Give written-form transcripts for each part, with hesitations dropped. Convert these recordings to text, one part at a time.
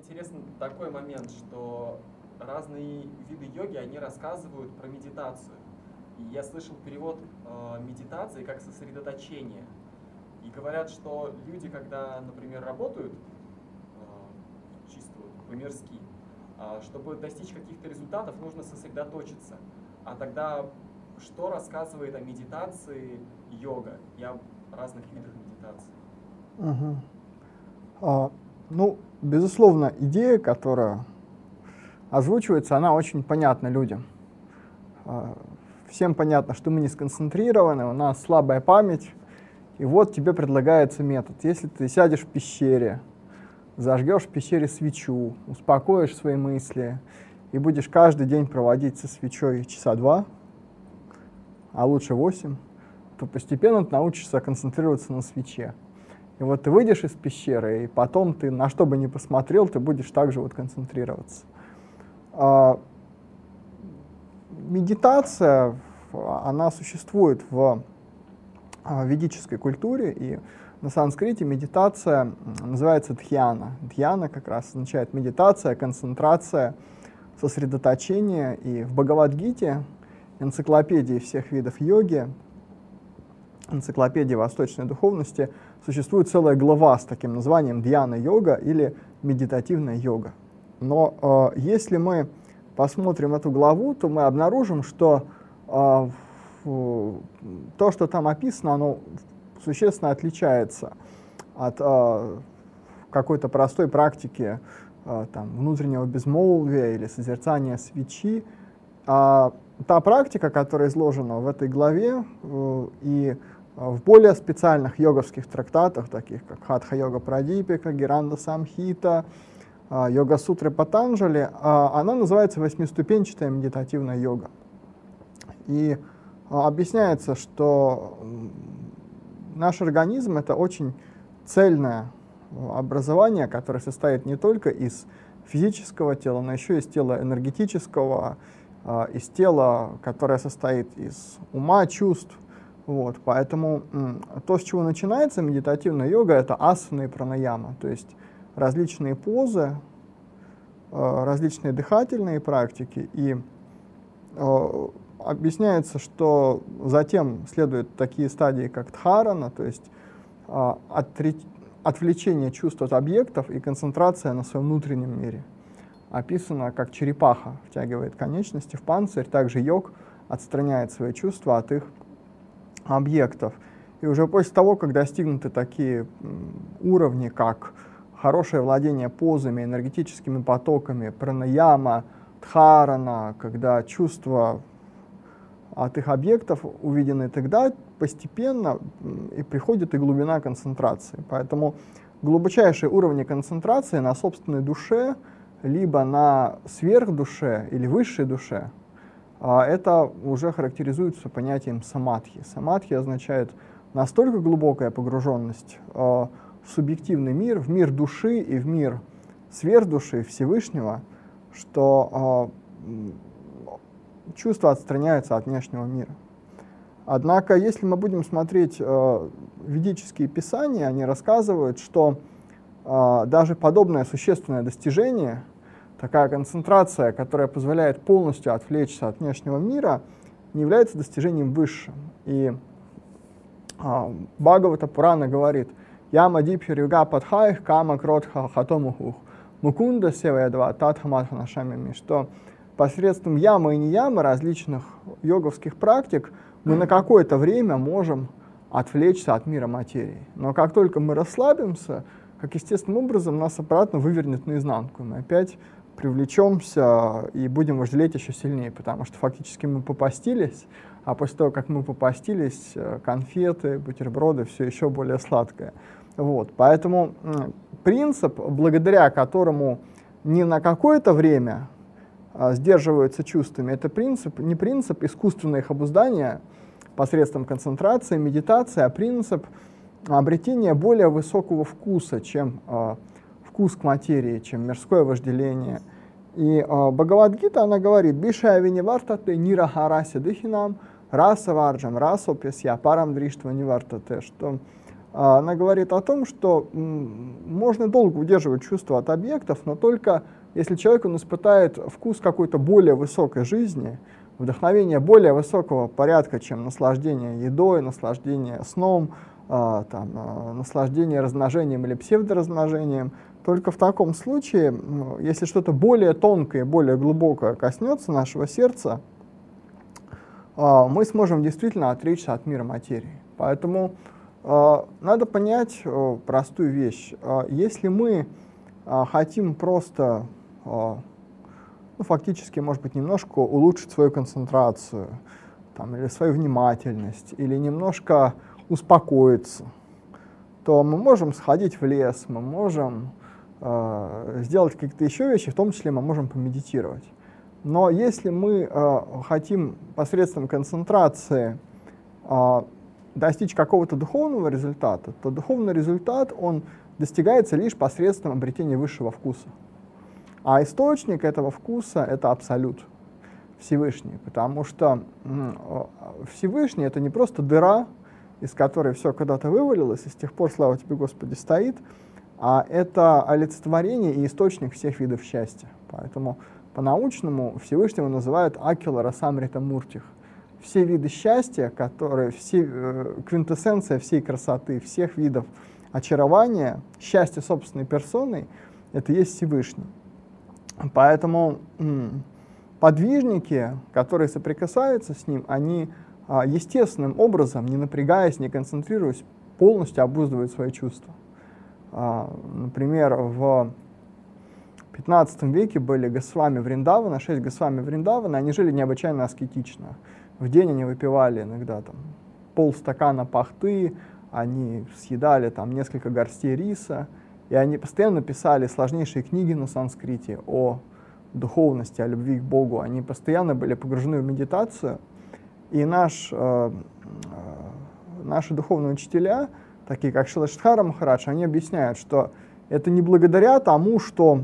интересен такой момент, что разные виды йоги, они рассказывают про медитацию. И я слышал перевод медитации как сосредоточение. И говорят, что люди, когда, например, работают чисто по-мирски, чтобы достичь каких-то результатов, нужно сосредоточиться. А тогда что рассказывает о медитации йога и о разных видах медитации? Ну, безусловно, идея, которая озвучивается, она очень понятна людям. Всем понятно, что мы не сконцентрированы, у нас слабая память, и вот тебе предлагается метод. Если ты сядешь в пещере, зажгешь в пещере свечу, успокоишь свои мысли и будешь каждый день проводить со свечой часа 2, а лучше 8, то постепенно ты научишься концентрироваться на свече. И вот ты выйдешь из пещеры, и потом ты на что бы ни посмотрел, ты будешь также вот концентрироваться. Медитация, она существует в ведической культуре, и на санскрите медитация называется дхьяна. Дхьяна как раз означает медитация, концентрация, сосредоточение. И в Бхагавад-гите, энциклопедии всех видов йоги, энциклопедии восточной духовности, существует целая глава с таким названием «Дьяна-йога» или «Медитативная йога». Но если мы посмотрим эту главу, то мы обнаружим, что то, что там описано, оно существенно отличается от какой-то простой практики внутреннего безмолвия или созерцания свечи. Та практика, которая изложена в этой главе и в более специальных йоговских трактатах, таких как Хатха-йога Прадипика, Гиранда Самхита, Йога-сутры Патанджали, она называется восьмиступенчатая медитативная йога. И объясняется, что наш организм — это очень цельное образование, которое состоит не только из физического тела, но еще из тела энергетического, из тела, которое состоит из ума, чувств. Вот. Поэтому то, с чего начинается медитативная йога, это асаны и пранаяма, то есть различные позы, различные дыхательные практики. И объясняется, что затем следуют такие стадии, как дхарана, то есть отвлечение чувств от объектов и концентрация на своем внутреннем мире. Описано, как черепаха втягивает конечности в панцирь, также йог отстраняет свои чувства от их объектов. И уже после того, как достигнуты такие уровни, как хорошее владение позами, энергетическими потоками, пранаяма, дхарана, когда чувства от их объектов увидены, тогда постепенно и приходит и глубина концентрации. Поэтому глубочайшие уровни концентрации на собственной душе, либо на сверхдуше или высшей душе, это уже характеризуется понятием самадхи. Самадхи означает настолько глубокая погруженность в субъективный мир, в мир души и в мир сверхдуши Всевышнего, что чувства отстраняются от внешнего мира. Однако, если мы будем смотреть ведические писания, они рассказывают, что даже подобное существенное достижение, такая концентрация, которая позволяет полностью отвлечься от внешнего мира, не является достижением высшим. И Бхагавата Пурана говорит: «Яма дипхир юга падхаих кама кротха хатомухух мукунда севаядва татхаматха нашамими», что посредством ямы и неямы различных йоговских практик мы на какое-то время можем отвлечься от мира материи. Но как только мы расслабимся, как естественным образом нас обратно вывернет наизнанку. Мы опять привлечемся и будем вожделеть еще сильнее, потому что фактически мы попастились, а после того, как мы попастились, конфеты, бутерброды, все еще более сладкое. Вот. Поэтому принцип, благодаря которому не на какое-то время сдерживаются чувствами, это не принцип искусственного их обуздания посредством концентрации, медитации, а принцип обретения более высокого вкуса, чем вкус к материи, чем мирское вожделение. И Бхагавад-гита, она говорит: «Бишая винивартате нирахараси дыхинам раса варджам расопесья парам дриштва нивартате», что она говорит о том, что можно долго удерживать чувство от объектов, но только если человек испытает вкус какой-то более высокой жизни, вдохновение более высокого порядка, чем наслаждение едой, наслаждение сном, наслаждение размножением или псевдоразмножением. Только в таком случае, если что-то более тонкое, более глубокое коснется нашего сердца, мы сможем действительно отречься от мира материи. Поэтому надо понять простую вещь. Если мы хотим просто, фактически, может быть, немножко улучшить свою концентрацию, или свою внимательность, или немножко успокоиться, то мы можем сходить в лес, мы можем сделать какие-то еще вещи, в том числе мы можем помедитировать. Но если мы хотим посредством концентрации достичь какого-то духовного результата, то духовный результат, он достигается лишь посредством обретения высшего вкуса. А источник этого вкуса — это Абсолют, Всевышний, потому что Всевышний — это не просто дыра, из которой все когда-то вывалилось, и с тех пор, слава тебе, Господи, стоит, а это олицетворение и источник всех видов счастья. Поэтому по-научному Всевышнего называют Акила Расамрита Муртих. Все виды счастья, которые, квинтэссенция всей красоты, всех видов очарования, счастья собственной персоной, это есть Всевышний. Поэтому подвижники, которые соприкасаются с ним, они естественным образом, не напрягаясь, не концентрируясь, полностью обуздывают свои чувства. Например, в 15 веке были Госвами Вриндавана, 6 Госвами Вриндавана, они жили необычайно аскетично. В день они выпивали иногда полстакана пахты, они съедали несколько горстей риса, и они постоянно писали сложнейшие книги на санскрите о духовности, о любви к Богу. Они постоянно были погружены в медитацию, и наши духовные учителя, такие как Шрила Шридхара Махарадж, они объясняют, что это не благодаря тому, что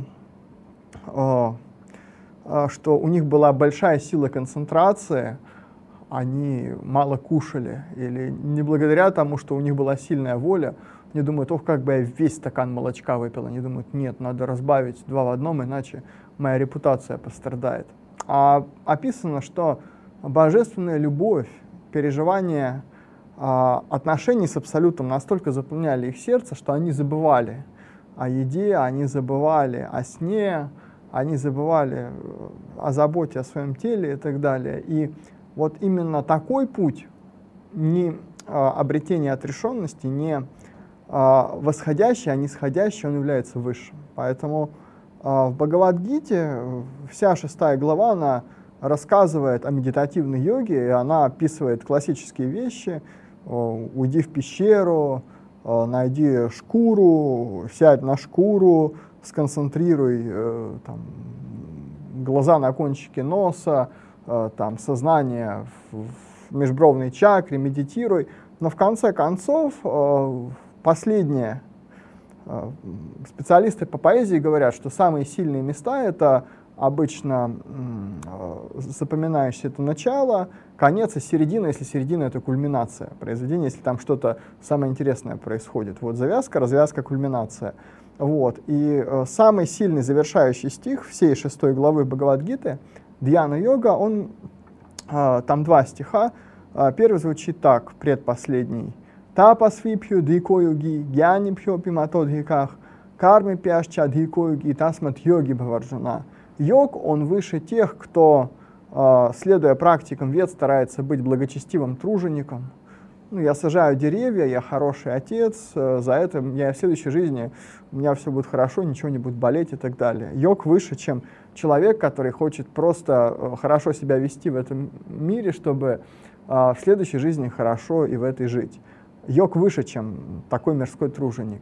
у них была большая сила концентрации, они мало кушали, или не благодаря тому, что у них была сильная воля, они думают, как бы я весь стакан молочка выпил. Они думают, нет, надо разбавить 2 в 1, иначе моя репутация пострадает. А описано, что божественная любовь, переживание отношений с Абсолютом настолько заполняли их сердце, что они забывали о еде, они забывали о сне, они забывали о заботе о своем теле и так далее. И вот именно такой путь, не обретение отрешенности, не восходящий, а нисходящий, он является высшим. Поэтому в Бхагавад-гите вся 6 глава, она рассказывает о медитативной йоге, и она описывает классические вещи. Уйди в пещеру, найди шкуру, сядь на шкуру, сконцентрируй глаза на кончике носа, сознание в межбровной чакре, медитируй. Но в конце концов, последние специалисты по поэзии говорят, что самые сильные места — это обычно запоминающееся это начало, конец и середина, если середина — это кульминация произведения, если там что-то самое интересное происходит. Вот завязка, развязка, кульминация. Вот. И самый сильный завершающий стих всей 6 главы Бхагавад-гиты, Дьяна-йога, он, там 2 стиха. Первый звучит так, предпоследний. Тапасвипхю дикоюги, гьянипхю пиматодхиках, карми пяшча дикоюги, тасмат йоги бхаварджуна. Йог, он выше тех, кто, следуя практикам вед, старается быть благочестивым тружеником. Я сажаю деревья, я хороший отец, за это я в следующей жизни, у меня все будет хорошо, ничего не будет болеть и так далее. Йог выше, чем человек, который хочет просто хорошо себя вести в этом мире, чтобы в следующей жизни хорошо и в этой жить. Йог выше, чем такой мирской труженик.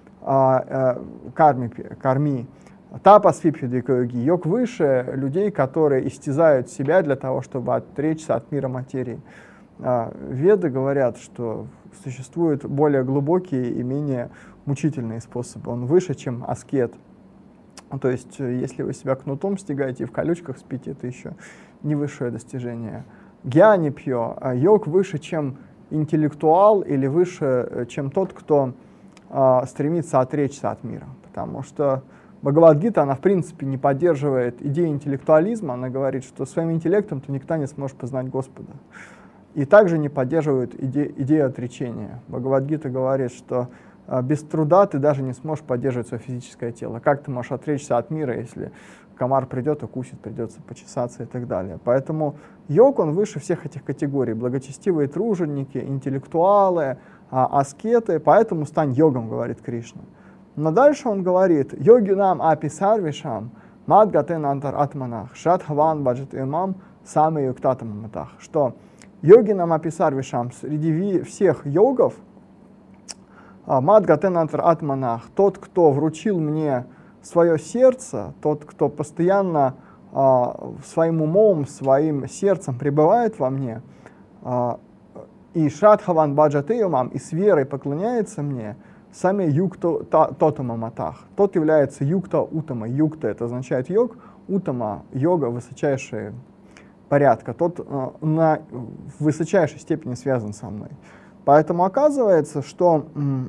Карми. Тапасвипхидикоюги. Йог выше людей, которые истязают себя для того, чтобы отречься от мира материи. Веды говорят, что существуют более глубокие и менее мучительные способы. Он выше, чем аскет. То есть, если вы себя кнутом стягаете и в колючках спите, это еще не высшее достижение. Гьяни пьё. Йог выше, чем интеллектуал или выше, чем тот, кто стремится отречься от мира. Потому что Бхагавад-гита, она в принципе не поддерживает идеи интеллектуализма, она говорит, что своим интеллектом ты никогда не сможешь познать Господа. И также не поддерживает идею отречения. Бхагавад-гита говорит, что без труда ты даже не сможешь поддерживать свое физическое тело. Как ты можешь отречься от мира, если комар придет, укусит, придется почесаться и так далее. Поэтому йог, он выше всех этих категорий. Благочестивые труженики, интеллектуалы, аскеты. Поэтому стань йогом, говорит Кришна. Но дальше он говорит, йоги нам аписарвишам, мадгатен антар атманах, шатхаван баджат имам, сами юктатамаматах. Что йоги нам аписарвишам, среди всех йогов, мадгатен антар атманах, тот, кто вручил мне свое сердце, тот, кто постоянно своим умом, своим сердцем пребывает во мне, и шатхаван баджат имам, и с верой поклоняется мне, сами юкта тотамаматах. Тот является юкта утама. Юкта — это означает йог, утама — йога, высочайший порядка. Тот на высочайшей степени связан со мной. Поэтому оказывается, что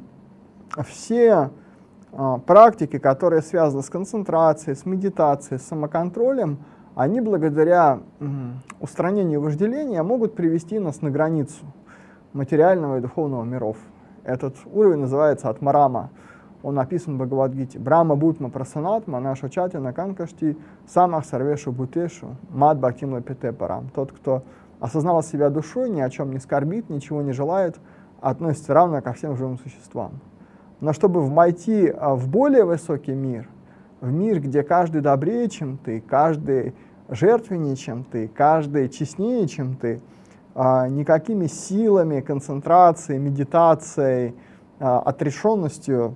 все практики, которые связаны с концентрацией, с медитацией, с самоконтролем, они благодаря устранению вожделения могут привести нас на границу материального и духовного миров. Этот уровень называется Атмарама. Он написан в Бхагавад-гите. Брахма Бутма Прасанатма, наша чатина канкашти, самах сарвешу бутешу, мад бхактим лапите парам. Тот, кто осознал себя душой, ни о чем не скорбит, ничего не желает, относится равно ко всем живым существам. Но чтобы войти в более высокий мир, в мир, где каждый добрее, чем ты, каждый жертвеннее, чем ты, каждый честнее, чем ты, никакими силами, концентрацией, медитацией, отрешенностью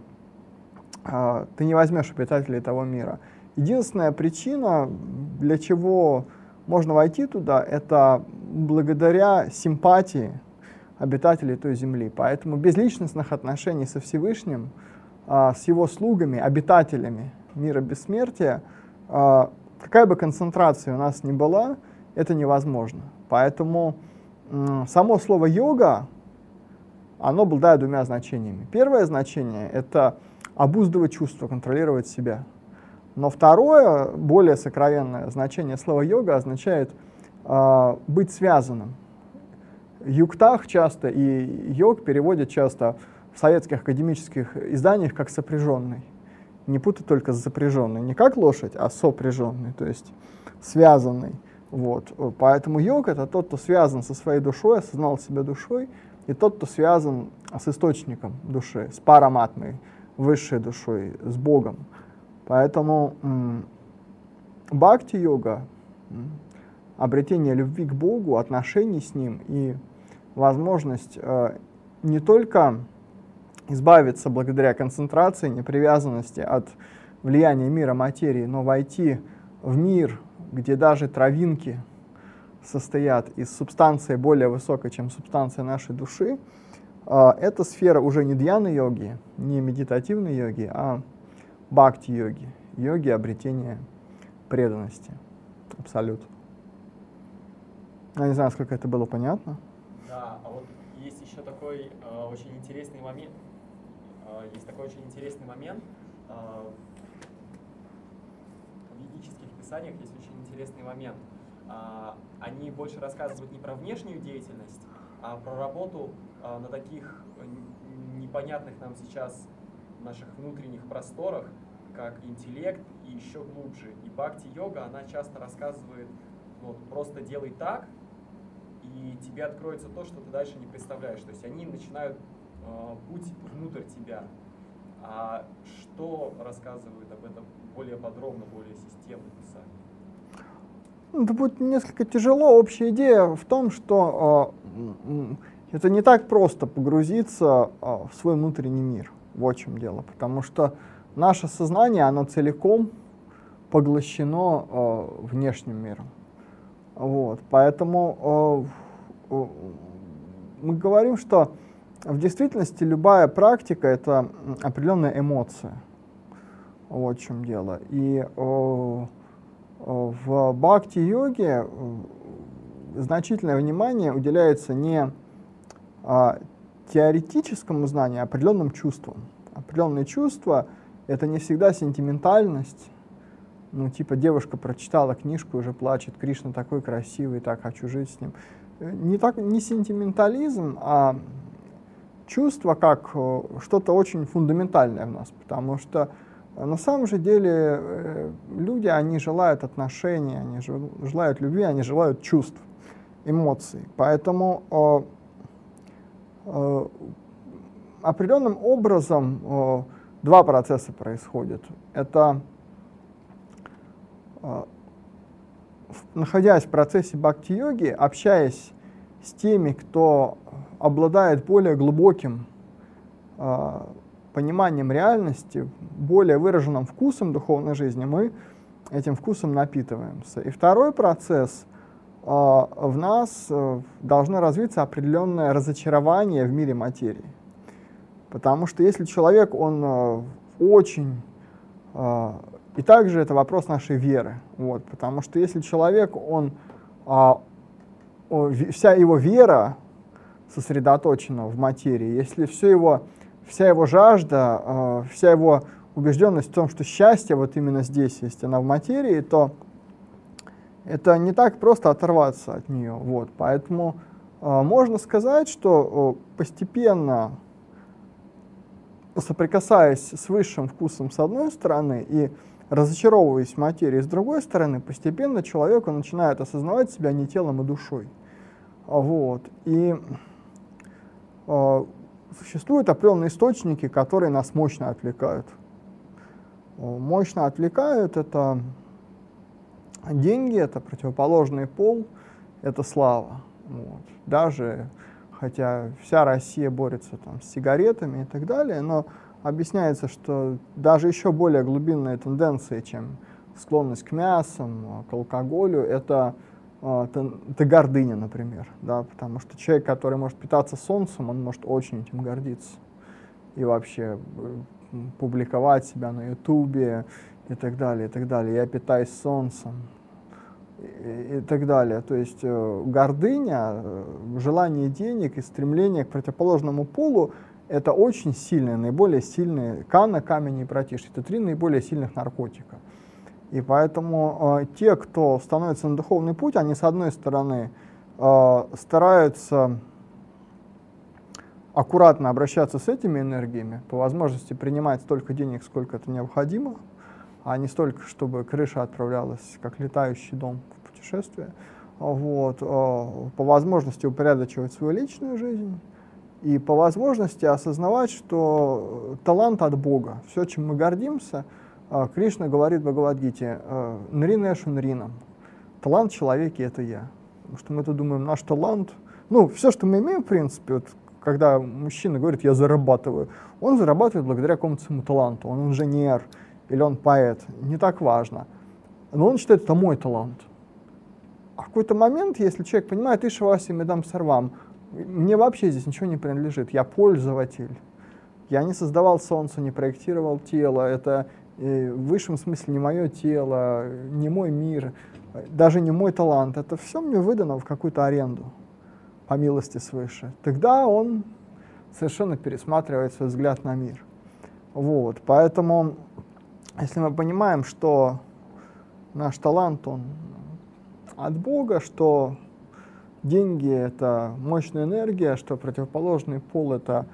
ты не возьмешь обитателей того мира. Единственная причина, для чего можно войти туда, это благодаря симпатии обитателей той земли. Поэтому без личностных отношений со Всевышним, с его слугами, обитателями мира бессмертия, какая бы концентрация у нас ни была, это невозможно. Поэтому само слово «йога», оно обладает двумя значениями. Первое значение — это обуздывать чувства, контролировать себя. Но второе, более сокровенное значение слова «йога» означает быть связанным. Юктах часто и йог переводят часто в советских академических изданиях как «сопряженный». Не путать только с запряженный. Не как лошадь, а сопряженный, то есть связанный. Вот. Поэтому йог — это тот, кто связан со своей душой, осознал себя душой, и тот, кто связан с источником души, с параматмой, высшей душой, с Богом. Поэтому бхакти-йога, обретение любви к Богу, отношений с Ним и возможность не только избавиться благодаря концентрации, непривязанности от влияния мира материи, но войти в мир, где даже травинки состоят из субстанции более высокой, чем субстанция нашей души, это сфера уже не дьяна-йоги, не медитативной йоги, а бхакти-йоги, йоги обретения преданности. Абсолют. Я не знаю, насколько это было понятно. Да, а вот есть еще такой очень интересный момент. В ведических писаниях есть очень интересный момент. Они больше рассказывают не про внешнюю деятельность, а про работу на таких непонятных нам сейчас наших внутренних просторах, как интеллект и еще глубже. И бхакти-йога, она часто рассказывает, вот, просто делай так, и тебе откроется то, что ты дальше не представляешь. То есть они начинают путь внутрь тебя. А что рассказывают об этом более подробно, более системно писать? Это будет несколько тяжело. Общая идея в том, что это не так просто погрузиться в свой внутренний мир. Вот в чем дело. Потому что наше сознание, оно целиком поглощено внешним миром. Вот. Поэтому мы говорим, что в действительности любая практика — это определенная эмоция. Вот в чем дело. И в бхакти-йоге значительное внимание уделяется не теоретическому знанию, а определенным чувствам. Определенные чувства — это не всегда сентиментальность. Ну, типа, девушка прочитала книжку и уже плачет, Кришна такой красивый, так хочу жить с ним. Не сентиментализм, а чувство как что-то очень фундаментальное в нас, потому что на самом же деле люди, они желают отношений, они желают любви, они желают чувств, эмоций. Поэтому определенным образом два процесса происходят. Это находясь в процессе бхакти-йоги, общаясь с теми, кто обладает более глубоким пониманием реальности, более выраженным вкусом духовной жизни, мы этим вкусом напитываемся. И второй процесс в нас должно развиться определенное разочарование в мире материи. Потому что если человек, он очень... И также это вопрос нашей веры. Вот, потому что если человек, вся его вера сосредоточена в материи, если вся его жажда, вся его убежденность в том, что счастье вот именно здесь есть, она в материи, то это не так просто оторваться от нее. Вот, поэтому можно сказать, что постепенно, соприкасаясь с высшим вкусом с одной стороны и разочаровываясь в материи с другой стороны, постепенно человек начинает осознавать себя не телом, а душой. Вот. И существуют определенные источники, которые нас мощно отвлекают. Мощно отвлекают — это деньги, это противоположный пол, это слава. Вот. Даже хотя вся Россия борется там с сигаретами и так далее, но объясняется, что даже еще более глубинные тенденции, чем склонность к мясам, к алкоголю, это гордыня, например, да, потому что человек, который может питаться солнцем, он может очень этим гордиться и вообще публиковать себя на Ютубе и так далее, и так далее. Я питаюсь солнцем и так далее. То есть гордыня, желание денег и стремление к противоположному полу — это очень сильные, наиболее сильные, кана, камень и братиш. Это три наиболее сильных наркотика. И поэтому те, кто становится на духовный путь, они, с одной стороны, стараются аккуратно обращаться с этими энергиями, по возможности принимать столько денег, сколько это необходимо, а не столько, чтобы крыша отправлялась, как летающий дом, в путешествие. Вот. По возможности упорядочивать свою личную жизнь и по возможности осознавать, что талант от Бога. Все, чем мы гордимся, Кришна говорит в Бхагавад-гите: «Нринешу нринам». Талант в человеке — это я. Потому что мы-то думаем, наш талант... Ну, все, что мы имеем, в принципе, вот, когда мужчина говорит «я зарабатываю», он зарабатывает благодаря какому-то своему таланту. Он инженер или он поэт, не так важно. Но он считает, это мой талант. А в какой-то момент, если человек понимает, «Ишваси медам сарвам», мне вообще здесь ничего не принадлежит, я пользователь. Я не создавал солнце, не проектировал тело, это в высшем смысле не мое тело, не мой мир, даже не мой талант. Это все мне выдано в какую-то аренду, по милости свыше. Тогда он совершенно пересматривает свой взгляд на мир. Вот. Поэтому, если мы понимаем, что наш талант, он от Бога, что деньги — это мощная энергия, что противоположный пол — это...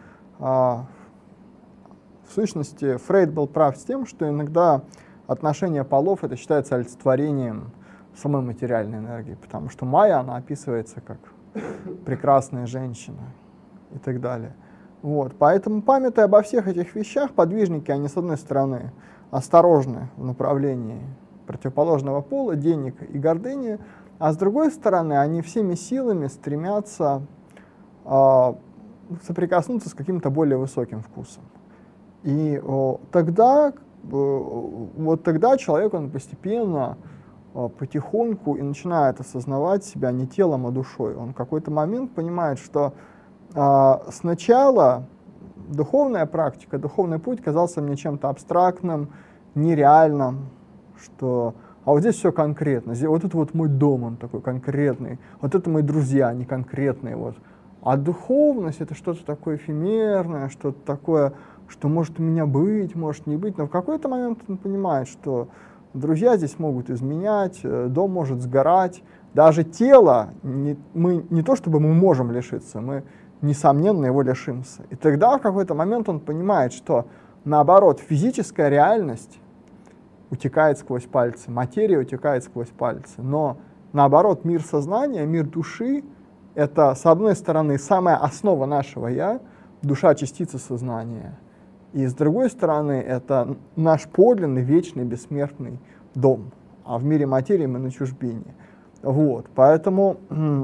В сущности, Фрейд был прав с тем, что иногда отношение полов — это считается олицетворением самой материальной энергии, потому что майя, она описывается как прекрасная женщина и так далее. Вот. Поэтому, памятая обо всех этих вещах, подвижники, они, с одной стороны, осторожны в направлении противоположного пола, денег и гордыни, а с другой стороны, они всеми силами стремятся соприкоснуться с каким-то более высоким вкусом. И тогда человек, он постепенно, потихоньку и начинает осознавать себя не телом, а душой. Он в какой-то момент понимает, что сначала духовная практика, духовный путь казался мне чем-то абстрактным, нереальным, что а вот здесь все конкретно, здесь, вот это вот мой дом, он такой конкретный, вот это мои друзья, они конкретные, вот. А духовность — это что-то такое эфемерное, что-то такое, что может у меня быть, может не быть. Но в какой-то момент он понимает, что друзья здесь могут изменять, дом может сгорать. Даже тело, мы не то чтобы мы можем лишиться, мы, несомненно, его лишимся. И тогда в какой-то момент он понимает, что, наоборот, физическая реальность утекает сквозь пальцы, материя утекает сквозь пальцы. Но, наоборот, мир сознания, мир души — это, с одной стороны, самая основа нашего «я», душа — частица сознания. И, с другой стороны, это наш подлинный, вечный, бессмертный дом. А в мире материи мы на чужбине. Вот, поэтому,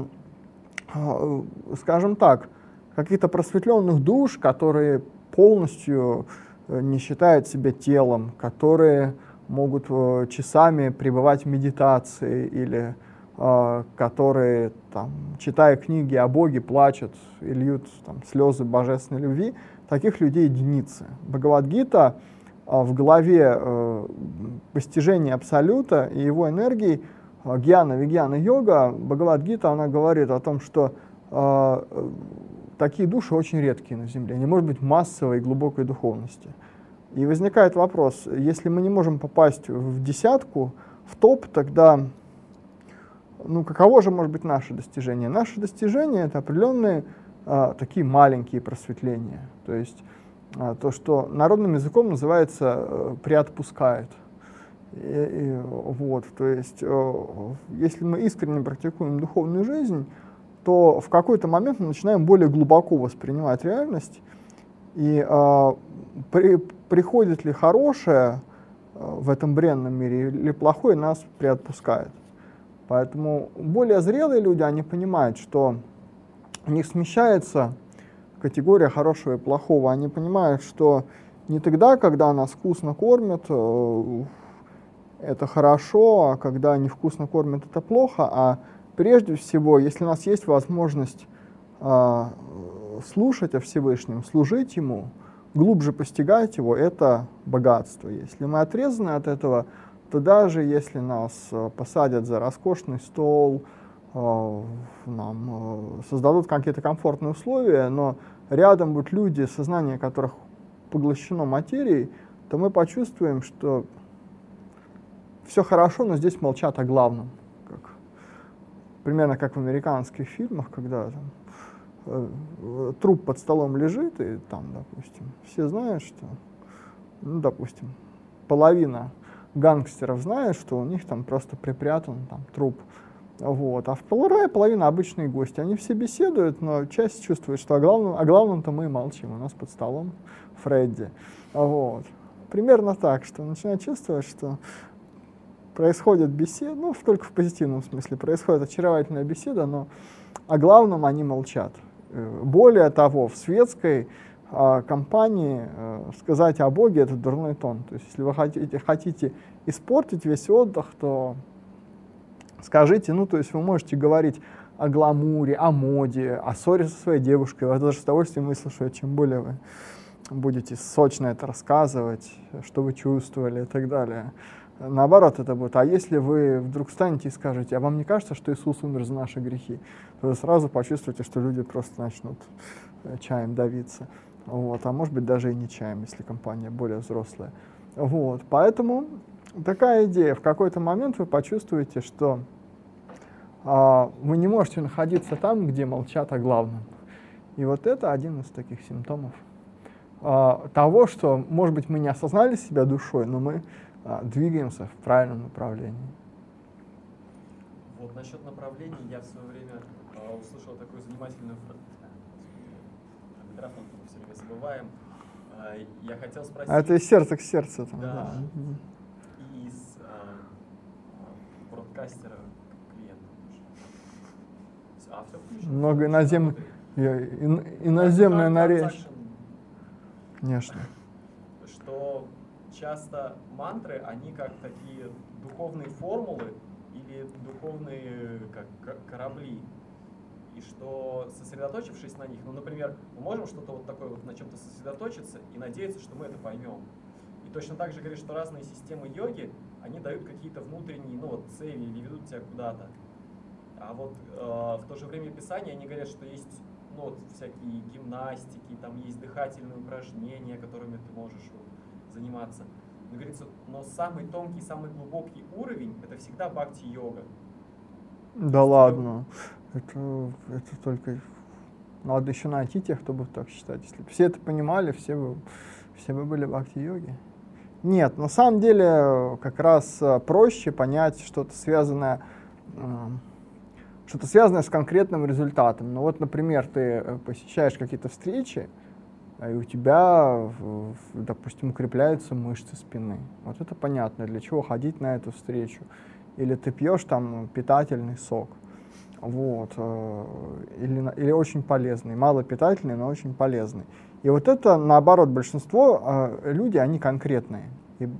скажем так, каких-то просветленных душ, которые полностью не считают себя телом, которые могут часами пребывать в медитации или которые, там, читая книги о Боге, плачут и льют там слезы божественной любви, таких людей единицы. Бхагавад-гита в главе постижения Абсолюта и его энергии Гьяна, Вигьяна, Йога, Бхагавад-гита, она говорит о том, что такие души очень редкие на Земле, не может быть массовой и глубокой духовности. И возникает вопрос, если мы не можем попасть в десятку, в топ, тогда, ну, каково же может быть наше достижение? Наше достижение — это определенные такие маленькие просветления. То есть то, что народным языком называется «приотпускает». Вот, то есть, если мы искренне практикуем духовную жизнь, то в какой-то момент мы начинаем более глубоко воспринимать реальность, и приходит ли хорошее в этом бренном мире или плохое, нас приотпускает. Поэтому более зрелые люди, они понимают, что у них смещается категория хорошего и плохого. Они понимают, что не тогда, когда нас вкусно кормят, это хорошо, а когда невкусно кормят, это плохо, а прежде всего, если у нас есть возможность слушать о Всевышнем, служить Ему, глубже постигать Его, это богатство. Если мы отрезаны от этого, то даже если нас посадят за роскошный стол, нам создадут какие-то комфортные условия, но рядом будут люди, сознание которых поглощено материей, то мы почувствуем, что все хорошо, но здесь молчат о главном. Примерно как в американских фильмах, когда там, труп под столом лежит, и там, допустим, все знают, что, ну, допустим, половина гангстеров знает, что у них там просто припрятан там труп. Вот. А вторая половина — обычные гости. Они все беседуют, но часть чувствует, что о главном-то мы молчим. У нас под столом Фредди. Вот. Примерно так, что начинают чувствовать, что происходит беседа, ну, только в позитивном смысле, происходит очаровательная беседа, но о главном они молчат. Более того, в светской компании сказать о Боге — это дурной тон. То есть, если вы хотите испортить весь отдых, то скажите, ну, то есть вы можете говорить о гламуре, о моде, о ссоре со своей девушкой. Я даже с удовольствием выслушаю, чем более вы будете сочно это рассказывать, что вы чувствовали и так далее. Наоборот, это будет. А если вы вдруг встанете и скажете, а вам не кажется, что Иисус умер за наши грехи, то вы сразу почувствуете, что люди просто начнут чаем давиться. Вот. А может быть, даже и не чаем, если компания более взрослая. Вот. Поэтому такая идея. В какой-то момент вы почувствуете, что вы не можете находиться там, где молчат о главном. И вот это один из таких симптомов того, что, может быть, мы не осознали себя душой, но мы двигаемся в правильном направлении. Вот насчет направлений я в свое время услышал такую занимательную фразу. Микрофон мы все время забываем. Я хотел спросить... А это из сердца к сердцу. Там, да. И из бродкастера к клиенту. Много иноземное наречие. Конечно. Что часто мантры, они как такие духовные формулы или духовные как корабли. И что, сосредоточившись на них, ну, например, мы можем что-то вот такое вот на чем-то сосредоточиться и надеяться, что мы это поймем. И точно так же говорит, что разные системы йоги, они дают какие-то внутренние, ну, вот, цели или ведут тебя куда-то. А вот в то же время Писания они говорят, что есть ну, вот, всякие гимнастики, там есть дыхательные упражнения, которыми ты можешь вот заниматься. Но, говорится, но самый тонкий, самый глубокий уровень — это всегда бхакти-йога. Да ладно, это только надо еще найти тех, кто будет так считать. Если бы все это понимали, все бы были в бхакти-йоге. Нет, на самом деле как раз проще понять что-то связанное с конкретным результатом. Ну вот, например, ты посещаешь какие-то встречи, и у тебя, допустим, укрепляются мышцы спины. Вот это понятно, для чего ходить на эту встречу. Или ты пьешь там питательный сок. Вот. Или очень полезный, малопитательный, но очень полезный. И вот это, наоборот, большинство людей, они конкретные.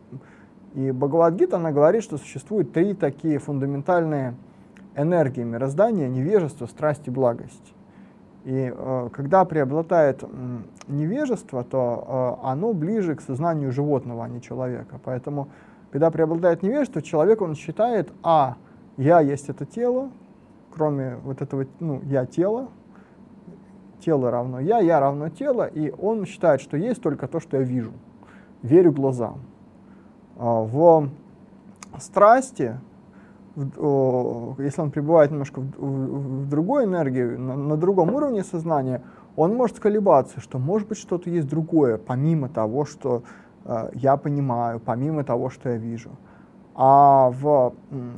И Бхагавад-гита, она говорит, что существует 3 такие фундаментальные энергии мироздания: невежество, страсть и благость. И когда преобладает невежество, то оно ближе к сознанию животного, а не человека. Поэтому, когда преобладает невежество, человек, он считает, я есть это тело, кроме вот этого, я тело, тело равно я равно тело, и он считает, что есть только то, что я вижу, верю глазам. В страсти, если он пребывает немножко в другой энергии, на другом уровне сознания, он может колебаться, что может быть что-то есть другое, помимо того, что я понимаю, помимо того, что я вижу. А в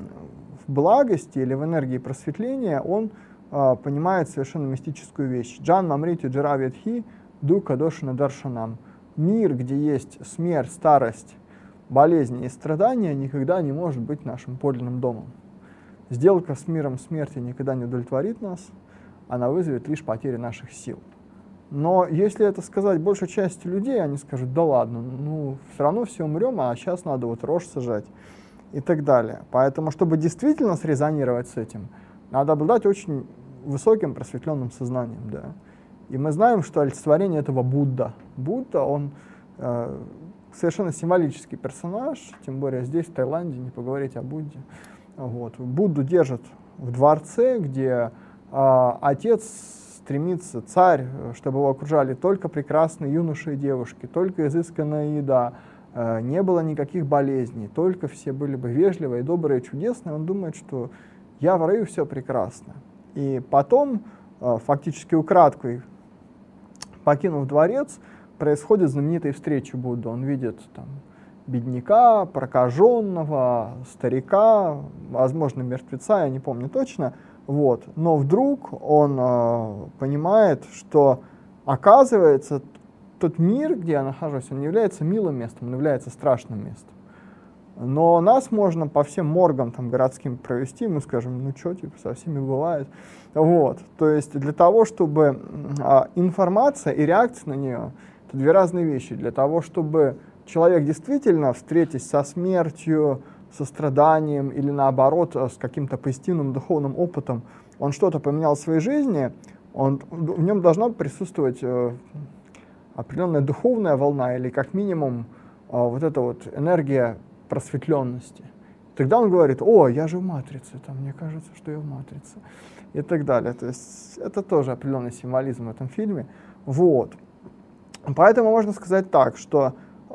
благости или в энергии просветления он понимает совершенно мистическую вещь. Джан мамрити джаравидхи дука дошина даршанам. Мир, где есть смерть, старость, болезни и страдания, никогда не может быть нашим подлинным домом. Сделка с миром смерти никогда не удовлетворит нас, она вызовет лишь потери наших сил. Но если это сказать большей части людей, они скажут: да ладно, все равно все умрем, а сейчас надо вот рожь сажать и так далее. Поэтому, чтобы действительно срезонировать с этим, надо обладать очень высоким просветленным сознанием. Да? И мы знаем, что олицетворение этого Будда. Будда, он совершенно символический персонаж, тем более здесь, в Таиланде, не поговорить о Будде. Вот. Будду держат в дворце, где отец стремится, царь, чтобы его окружали только прекрасные юноши и девушки, только изысканная еда, не было никаких болезней, только все были бы вежливые, добрые, чудесные. Он думает, что я в раю, все прекрасно. И потом, фактически украдкой покинув дворец, происходит знаменитая встреча Будды. Он видит там бедняка, прокаженного, старика, возможно, мертвеца, я не помню точно. Вот. Но вдруг он понимает, что, оказывается, тот мир, где я нахожусь, он не является милым местом, он является страшным местом. Но нас можно по всем моргам там, городским провести, мы скажем, со всеми бывает. Вот. То есть для того, чтобы информация и реакция на нее — это 2 разные вещи. Для того, чтобы человек действительно, встретясь со смертью, со страданием или наоборот с каким-то позитивным духовным опытом, он что-то поменял в своей жизни, в нем должна присутствовать определенная духовная волна или как минимум вот эта вот энергия просветленности. Тогда он говорит: я же в матрице, мне кажется, что я в матрице, и так далее. То есть это тоже определенный символизм в этом фильме. Вот. Поэтому можно сказать так, что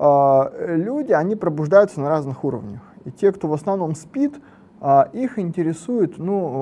люди, они пробуждаются на разных уровнях. И те, кто в основном спит, их интересуют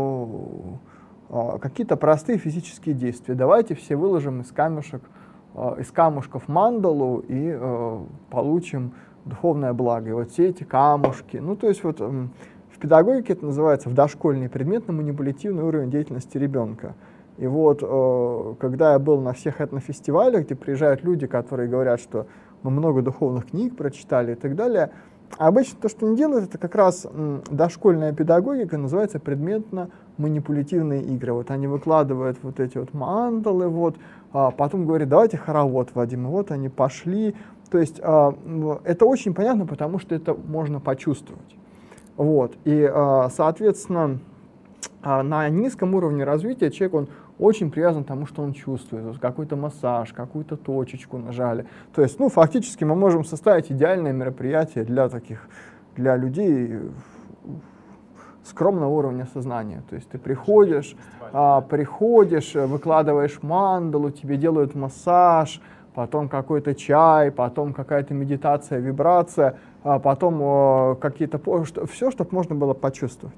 какие-то простые физические действия. Давайте все выложим из камушков мандалу и получим духовное благо. И вот все эти камушки, то есть вот в педагогике это называется в дошкольный предметно-манипулятивный уровень деятельности ребенка. И вот когда я был на всех этнофестивалях, где приезжают люди, которые говорят, что мы много духовных книг прочитали и так далее, обычно то, что они делают, это как раз дошкольная педагогика, называется предметно-манипулятивные игры. Вот они выкладывают вот эти вот мандалы, потом говорят: давайте хоровод вводим, и вот они пошли. То есть это очень понятно, потому что это можно почувствовать. Вот. И, соответственно, на низком уровне развития человек, он очень привязан к тому, что он чувствует. Вот какой-то массаж, какую-то точечку нажали. То есть, фактически мы можем составить идеальное мероприятие для людей скромного уровня сознания. То есть ты приходишь, выкладываешь мандалу, тебе делают массаж, потом какой-то чай, потом какая-то медитация, вибрация, потом какие-то все, чтобы можно было почувствовать.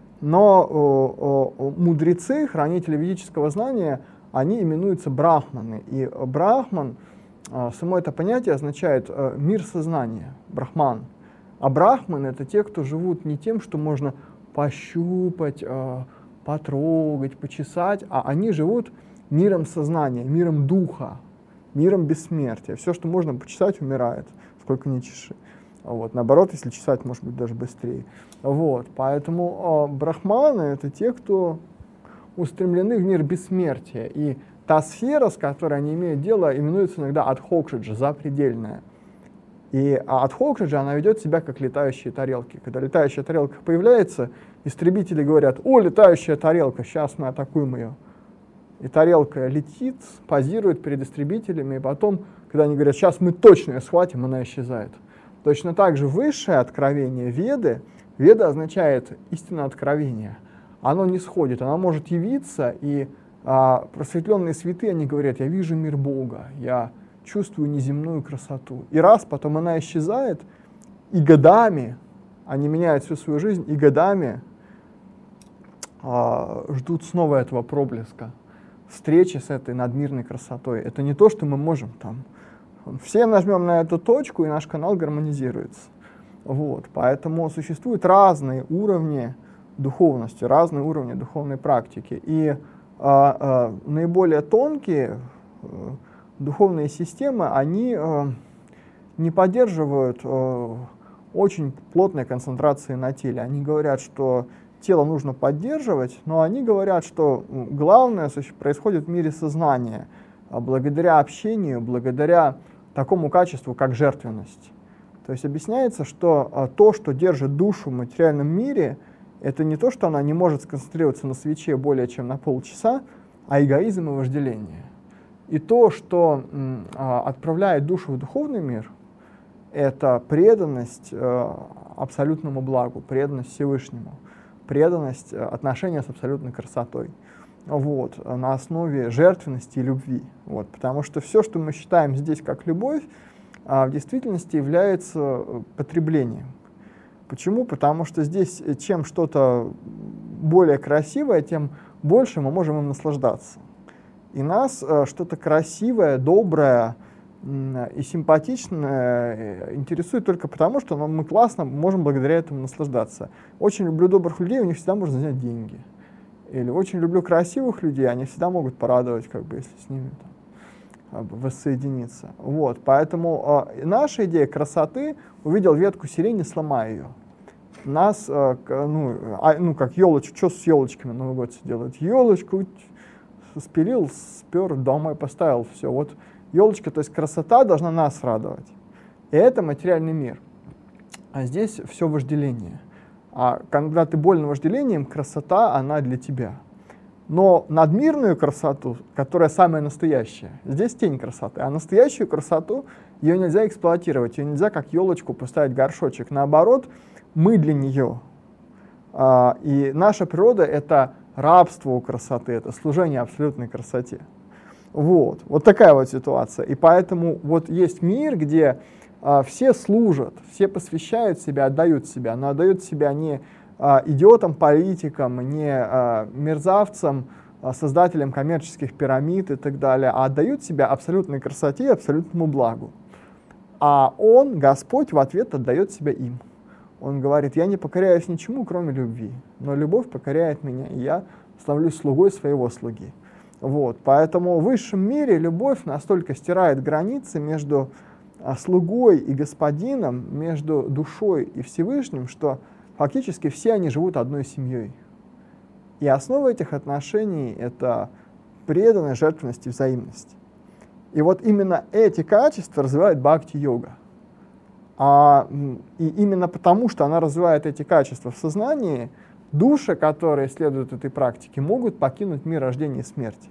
Но мудрецы, хранители ведического знания, они именуются брахманы. И брахман, само это понятие означает мир сознания, брахман. А брахманы — это те, кто живут не тем, что можно пощупать, потрогать, почесать, а они живут миром сознания, миром духа, миром бессмертия. Все, что можно почесать, умирает, сколько ни чеши. Вот. Наоборот, если чесать, может быть, даже быстрее. Вот. Поэтому брахманы — это те, кто устремлены в мир бессмертия. И та сфера, с которой они имеют дело, именуется иногда адхокшиджа, запредельная. И адхокшиджа, она ведет себя как летающие тарелки. Когда летающая тарелка появляется, истребители говорят: «О, летающая тарелка, сейчас мы атакуем ее». И тарелка летит, позирует перед истребителями, и потом, когда они говорят: «Сейчас мы точно ее схватим», она исчезает. Точно так же высшее откровение Веды, Веда означает истинное откровение. Оно не сходит, оно может явиться, и просветленные святые, они говорят: «Я вижу мир Бога, я чувствую неземную красоту». И раз, потом она исчезает, и годами, они меняют всю свою жизнь, и годами ждут снова этого проблеска, встречи с этой надмирной красотой. Это не то, что мы можем там. Все нажмем на эту точку, и наш канал гармонизируется. Вот. Поэтому существуют разные уровни духовности, разные уровни духовной практики. И наиболее тонкие духовные системы, они не поддерживают очень плотной концентрации на теле. Они говорят, что тело нужно поддерживать, но они говорят, что главное происходит в мире сознания, благодаря общению, благодаря такому качеству, как жертвенность. То есть объясняется, что то, что держит душу в материальном мире, это не то, что она не может сконцентрироваться на свече более чем на полчаса, а эгоизм и вожделение. И то, что отправляет душу в духовный мир, это преданность абсолютному благу, преданность Всевышнему, преданность, отношения с абсолютной красотой. Вот, на основе жертвенности и любви. Вот, потому что все, что мы считаем здесь как любовь, в действительности является потреблением. Почему? Потому что здесь чем что-то более красивое, тем больше мы можем им наслаждаться. И нас что-то красивое, доброе и симпатичное интересует только потому, что мы классно можем благодаря этому наслаждаться. Очень люблю добрых людей, у них всегда можно занять деньги. Или очень люблю красивых людей, они всегда могут порадовать, как бы, если с ними там, воссоединиться. Вот, поэтому наша идея красоты: увидел ветку сирени, сломай ее. Нас, как елочку, что с елочками Новый год все делают? Елочку спилил, спер, домой поставил, все. Вот елочка, то есть красота должна нас радовать. И это материальный мир. А здесь все вожделение. А когда ты болен вожделением, красота, она для тебя. Но надмирную красоту, которая самая настоящая, здесь тень красоты. А настоящую красоту, ее нельзя эксплуатировать, ее нельзя как елочку поставить в горшочек. Наоборот, мы для нее. И наша природа — это рабство у красоты, это служение абсолютной красоте. Вот такая вот ситуация. И поэтому вот есть мир, где все служат, все посвящают себя, отдают себя, но отдают себя не идиотам, политикам, не мерзавцам, создателям коммерческих пирамид и так далее, а отдают себя абсолютной красоте и абсолютному благу. А Он, Господь, в ответ отдает себя им. Он говорит: «Я не покоряюсь ничему, кроме любви, но любовь покоряет меня, и я становлюсь слугой своего слуги». Вот, поэтому в высшем мире любовь настолько стирает границы между слугой и господином, между душой и Всевышним, что фактически все они живут одной семьей. И основа этих отношений — это преданность, жертвенность и взаимность. И вот именно эти качества развивает бхакти-йога. И именно потому, что она развивает эти качества в сознании, души, которые следуют этой практике, могут покинуть мир рождения и смерти.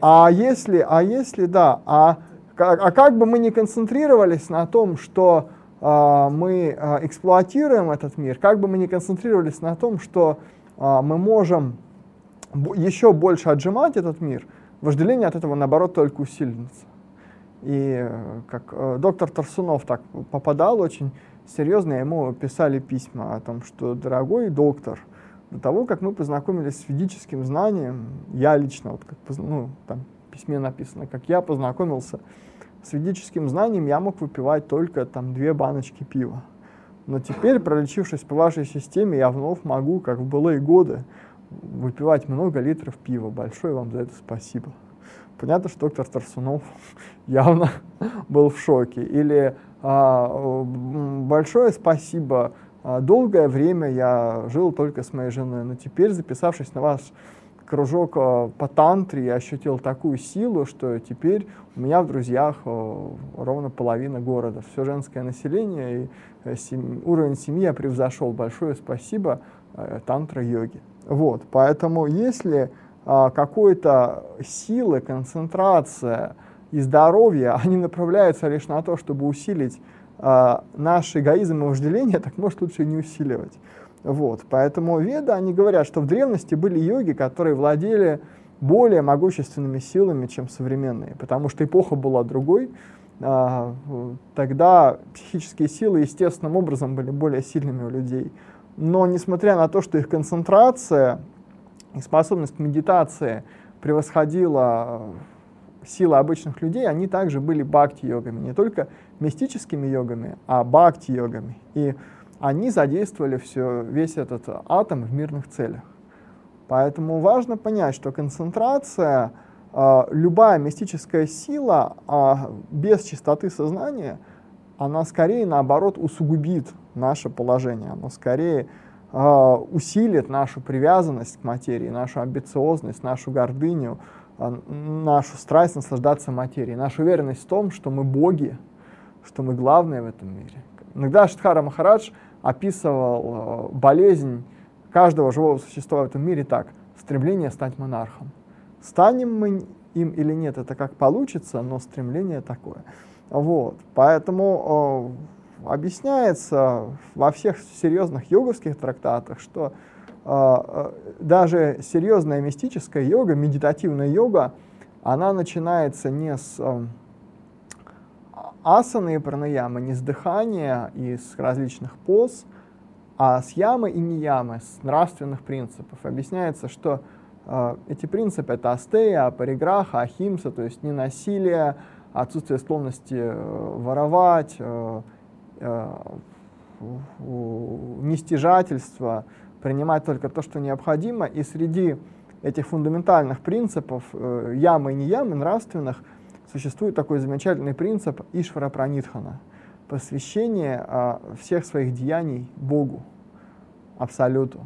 Как бы мы ни концентрировались на том, что мы эксплуатируем этот мир, как бы мы ни концентрировались на том, что мы можем еще больше отжимать этот мир, вожделение от этого, наоборот, только усилится. И как доктор Тарсунов так попадал очень серьезно, ему писали письма о том, что, дорогой доктор, до того, как мы познакомились с ведическим знанием, я лично, вот как, там в письме написано, как я познакомился с ведическим знанием, я мог выпивать только там 2 баночки пива. Но теперь, пролечившись по вашей системе, я вновь могу, как в былые годы, выпивать много литров пива. Большое вам за это спасибо. Понятно, что доктор Тарсунов явно был в шоке. Или большое спасибо, долгое время я жил только с моей женой, но теперь, записавшись на ваш кружок по тантре, я ощутил такую силу, что теперь у меня в друзьях ровно половина города. Все женское население и уровень семьи я превзошел. Большое спасибо тантра-йоге. Вот, поэтому если какой-то силы, концентрация и здоровье, они направляются лишь на то, чтобы усилить наш эгоизм и вожделение, так может лучше и не усиливать. Вот, поэтому веды, они говорят, что в древности были йоги, которые владели более могущественными силами, чем современные, потому что эпоха была другой. Тогда психические силы естественным образом были более сильными у людей. Но несмотря на то, что их концентрация и способность к медитации превосходила силы обычных людей, они также были бхакти-йогами, не только мистическими йогами, а бхакти-йогами. И они задействовали весь этот атом в мирных целях. Поэтому важно понять, что концентрация, любая мистическая сила без чистоты сознания, она скорее, наоборот, усугубит наше положение, она скорее усилит нашу привязанность к материи, нашу амбициозность, нашу гордыню, нашу страсть наслаждаться материей, нашу уверенность в том, что мы боги, что мы главные в этом мире. Иногда Аштхара Махарадж описывал болезнь каждого живого существа в этом мире так: стремление стать монархом. Станем мы им или нет, это как получится, но стремление такое. Вот. Поэтому объясняется во всех серьезных йоговских трактатах, что даже серьезная мистическая йога, медитативная йога, она начинается не с асаны и пранаямы, не с дыхания и с различных поз, а с ямы и ниямы, с нравственных принципов. Объясняется, что эти принципы — это астея, париграха, ахимса, то есть ненасилие, отсутствие склонности воровать, нестяжательство, принимать только то, что необходимо. И среди этих фундаментальных принципов ямы и ниямы, нравственных, существует такой замечательный принцип Ишвара Пранитхана — посвящение всех своих деяний Богу, Абсолюту,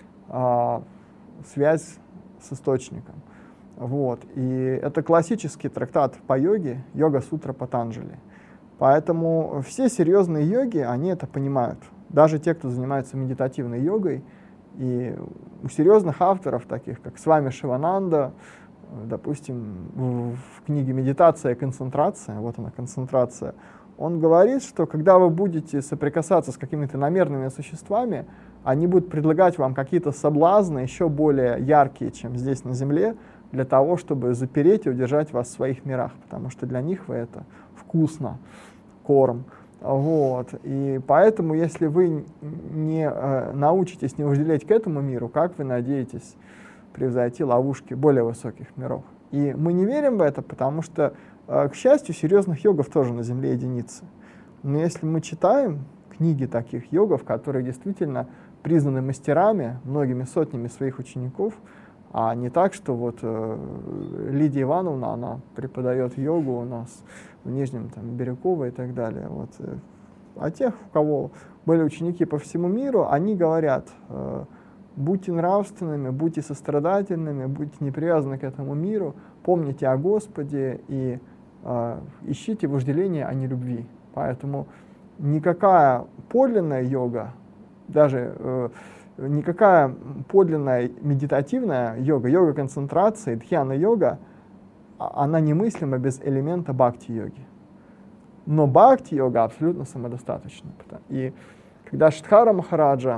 связь с источником. Вот. И это классический трактат по йоге, Йога-сутра Патанджали. Поэтому все серьезные йоги, они это понимают. Даже те, кто занимается медитативной йогой. И у серьезных авторов, таких как Свами Шивананда, допустим, в книге «Медитация и концентрация», вот она, концентрация, он говорит, что когда вы будете соприкасаться с какими-то намеренными существами, они будут предлагать вам какие-то соблазны еще более яркие, чем здесь на Земле, для того, чтобы запереть и удержать вас в своих мирах, потому что для них вы это вкусно, корм. Вот. И поэтому, если вы не научитесь не вожделеть к этому миру, как вы надеетесь превзойти ловушки более высоких миров? И мы не верим в это, потому что, к счастью, серьезных йогов тоже на Земле единицы. Но если мы читаем книги таких йогов, которые действительно признаны мастерами, многими сотнями своих учеников, а не так, что вот Лидия Ивановна, она преподает йогу у нас в Нижнем Бирюково и так далее. Вот. А тех, у кого были ученики по всему миру, они говорят: будьте нравственными, будьте сострадательными, будьте не привязаны к этому миру, помните о Господе и ищите вожделения, а не любви. Поэтому никакая подлинная йога, даже никакая подлинная медитативная йога, йога концентрации, дхьяна-йога, она немыслима без элемента бхакти-йоги. Но бхакти-йога абсолютно самодостаточна. И когда Шиддхара Махараджа,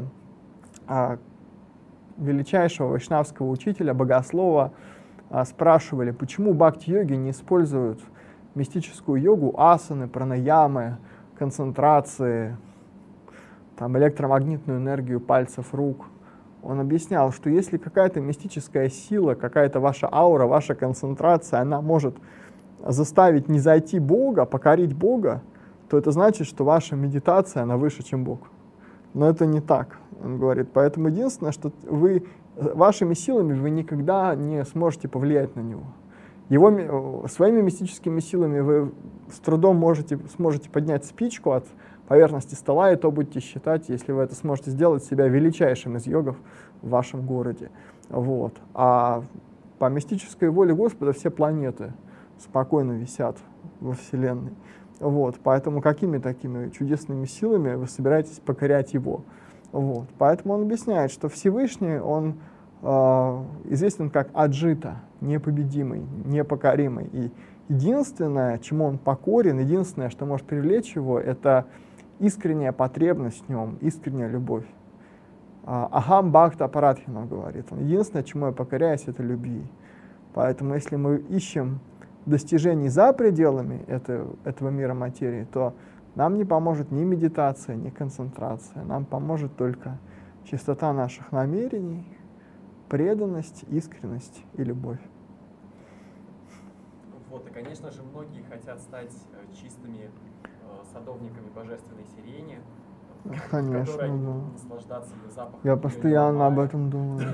величайшего вайшнавского учителя, богослова, спрашивали, почему бхакти-йоги не используют мистическую йогу, асаны, пранаямы, концентрации, там, электромагнитную энергию пальцев рук, он объяснял, что если какая-то мистическая сила, какая-то ваша аура, ваша концентрация, она может заставить не зайти Бога, покорить Бога, то это значит, что ваша медитация, она выше, чем Бог. Но это не так, он говорит. Поэтому единственное, что вы вашими силами вы никогда не сможете повлиять на него. Своими мистическими силами вы с трудом сможете поднять спичку от поверхности стола, и то будете считать, если вы это сможете сделать, себя величайшим из йогов в вашем городе. Вот. А по мистической воле Господа все планеты спокойно висят во Вселенной. Вот. Поэтому какими такими чудесными силами вы собираетесь покорять Его? Вот. Поэтому он объясняет, что Всевышний, он известен как Аджита, непобедимый, непокоримый. И единственное, чему он покорен, единственное, что может привлечь его, это искренняя потребность в нем, искренняя любовь. Ахам бхакта парадхина, говорит он. Единственное, чему я покоряюсь, это любви. Поэтому если мы ищем достижений за пределами этого мира материи, то нам не поможет ни медитация, ни концентрация. Нам поможет только чистота наших намерений, преданность, искренность и любовь. Вот, и, конечно же, многие хотят стать чистыми садовниками божественной сирени, конечно, которые да. наслаждаться ее запахом. Я постоянно об этом думаю.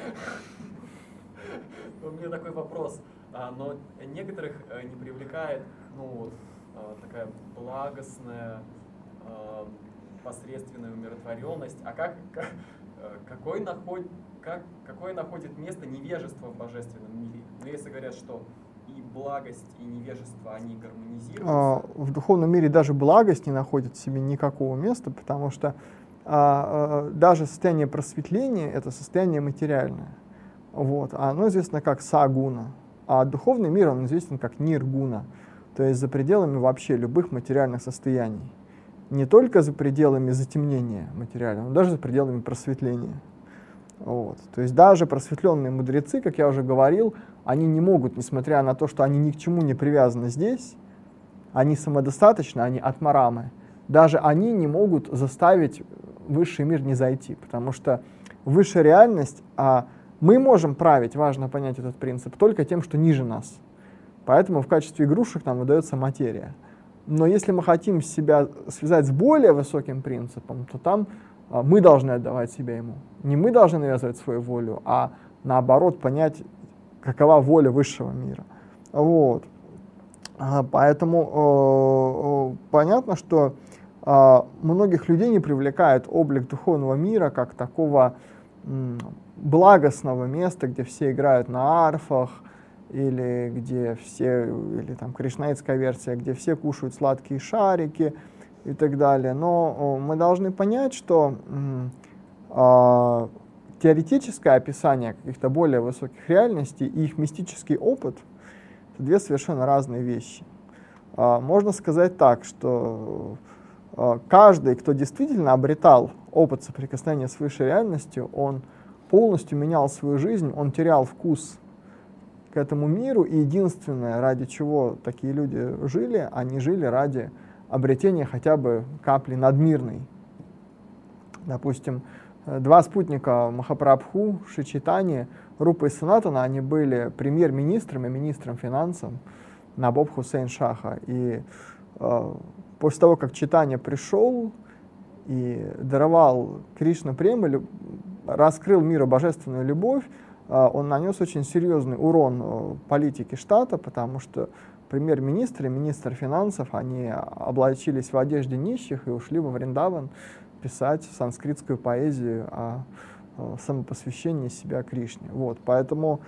У меня такой вопрос. Но некоторых не привлекает такая благостная, посредственная умиротворенность. А какое находит место невежество в божественном мире? Но если говорят, что и благость, и невежество, они гармонизируются. В духовном мире даже благость не находит в себе никакого места, потому что даже состояние просветления — это состояние материальное. Вот. А оно известно как сагуна. А духовный мир, он известен как ниргуна, то есть за пределами вообще любых материальных состояний. Не только за пределами затемнения материального, но даже за пределами просветления. Вот. То есть даже просветленные мудрецы, как я уже говорил, они не могут, несмотря на то, что они ни к чему не привязаны здесь, они самодостаточны, они атмарамы, даже они не могут заставить высший мир не зайти, потому что высшая реальность, мы можем править, важно понять этот принцип, только тем, что ниже нас. Поэтому в качестве игрушек нам выдается материя. Но если мы хотим себя связать с более высоким принципом, то там мы должны отдавать себя ему. Не мы должны навязывать свою волю, а наоборот понять, какова воля высшего мира. Вот. Поэтому понятно, что многих людей не привлекает облик духовного мира как такого благостного места, где все играют на арфах, или там кришнаитская версия, где все кушают сладкие шарики и так далее. Но мы должны понять, что теоретическое описание каких-то более высоких реальностей и их мистический опыт — это две совершенно разные вещи. Можно сказать так, что каждый, кто действительно обретал опыт соприкосновения с высшей реальностью, он полностью менял свою жизнь, он терял вкус к этому миру, и единственное, ради чего такие люди жили, они жили ради обретения хотя бы капли надмирной. Допустим, два спутника Махапрабху, Шри Чайтанья, Рупа и Санатана, они были премьер-министром и министром финансов Набоб Хусейн Шаха. И после того, как Чайтанья пришел и даровал Кришна прему, раскрыл миру божественную любовь, он нанес очень серьезный урон политике штата, потому что премьер-министр и министр финансов, они облачились в одежде нищих и ушли во Вриндаван писать санскритскую поэзию о самопосвящении себя Кришне. Вот, поэтому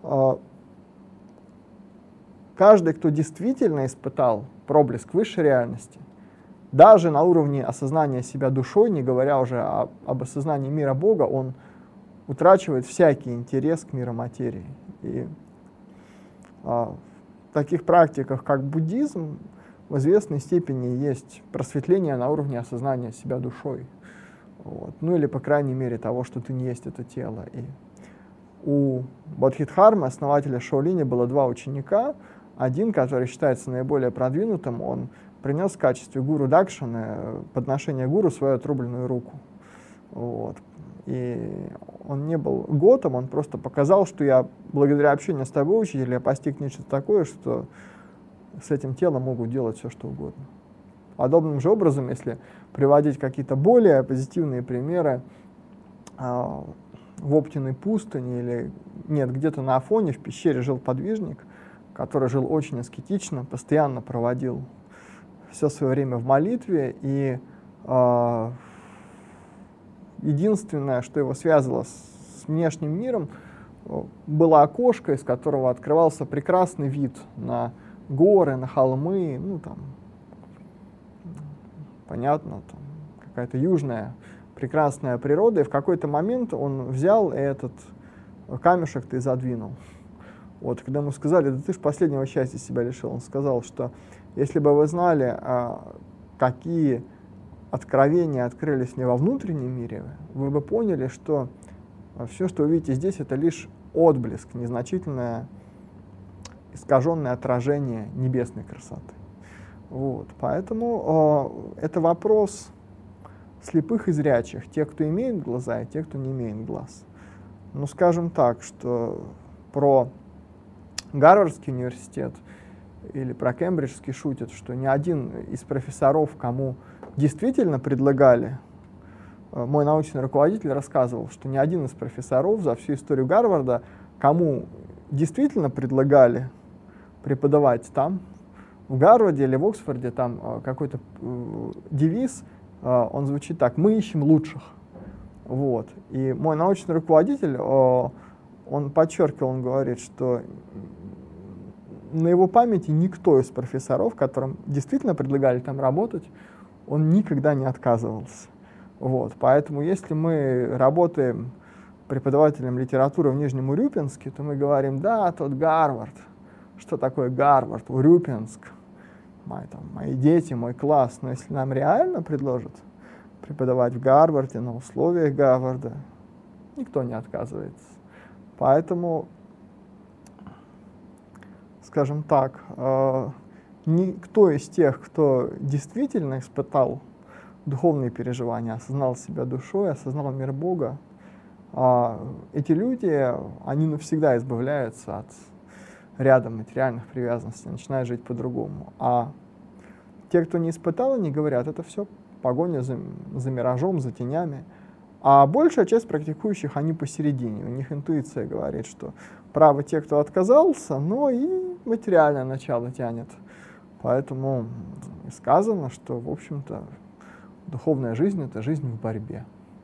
каждый, кто действительно испытал проблеск высшей реальности, даже на уровне осознания себя душой, не говоря уже об осознании мира Бога, он утрачивает всякий интерес к миру материи. И в таких практиках, как буддизм, в известной степени есть просветление на уровне осознания себя душой. Вот. Ну или, по крайней мере, того, что ты не есть это тело. И у Бодхидхармы, основателя Шаолиня, было два ученика. Один, который считается наиболее продвинутым, он принес в качестве гуру Дакшины, подношение гуру, свою отрубленную руку. Вот. И он не был готом, он просто показал, что я благодаря общению с тобой, учитель, я постиг нечто такое, что с этим телом могут делать все, что угодно. Подобным же образом, если приводить какие-то более позитивные примеры, в Оптиной пустыне или нет, где-то на Афоне в пещере жил подвижник, который жил очень аскетично, постоянно проводил все свое время в молитве, и единственное, что его связывало с внешним миром, было окошко, из которого открывался прекрасный вид на горы, на холмы, ну там, понятно, там какая-то южная прекрасная природа, и в какой-то момент он взял и этот камешек-то и задвинул. Вот, когда ему сказали, да ты ж последнего счастья себя лишил, он сказал, что если бы вы знали, какие откровения открылись мне во внутреннем мире, вы бы поняли, что все, что вы видите здесь, это лишь отблеск, незначительное искаженное отражение небесной красоты. Вот, поэтому это вопрос слепых и зрячих, тех, кто имеет глаза, и тех, кто не имеет глаз. Ну, скажем так, что про Гарвардский университет или про Кембриджский шутят, что ни один из профессоров, кому действительно предлагали, мой научный руководитель рассказывал, что ни один из профессоров за всю историю Гарварда, кому действительно предлагали преподавать там, в Гарварде или в Оксфорде, там какой-то девиз, он звучит так: мы ищем лучших. Вот. И мой научный руководитель, он подчеркивал, он говорит, что на его памяти никто из профессоров, которым действительно предлагали там работать, он никогда не отказывался. Вот. Поэтому если мы работаем преподавателем литературы в Нижнем Урюпинске, то мы говорим: да, тот Гарвард. Что такое Гарвард, Урюпинск? Мои дети, мой класс. Но если нам реально предложат преподавать в Гарварде, на условиях Гарварда, никто не отказывается. Поэтому, скажем так, никто из тех, кто действительно испытал духовные переживания, осознал себя душой, осознал мир Бога, эти люди, они навсегда избавляются от ряда материальных привязанностей, начинают жить по-другому. А те, кто не испытал, они говорят, это все погоня за миражом, за тенями. А большая часть практикующих, они посередине. У них интуиция говорит, что правы те, кто отказался, но и материальное начало тянет. Поэтому сказано, что, в общем-то, духовная жизнь — это жизнь в борьбе.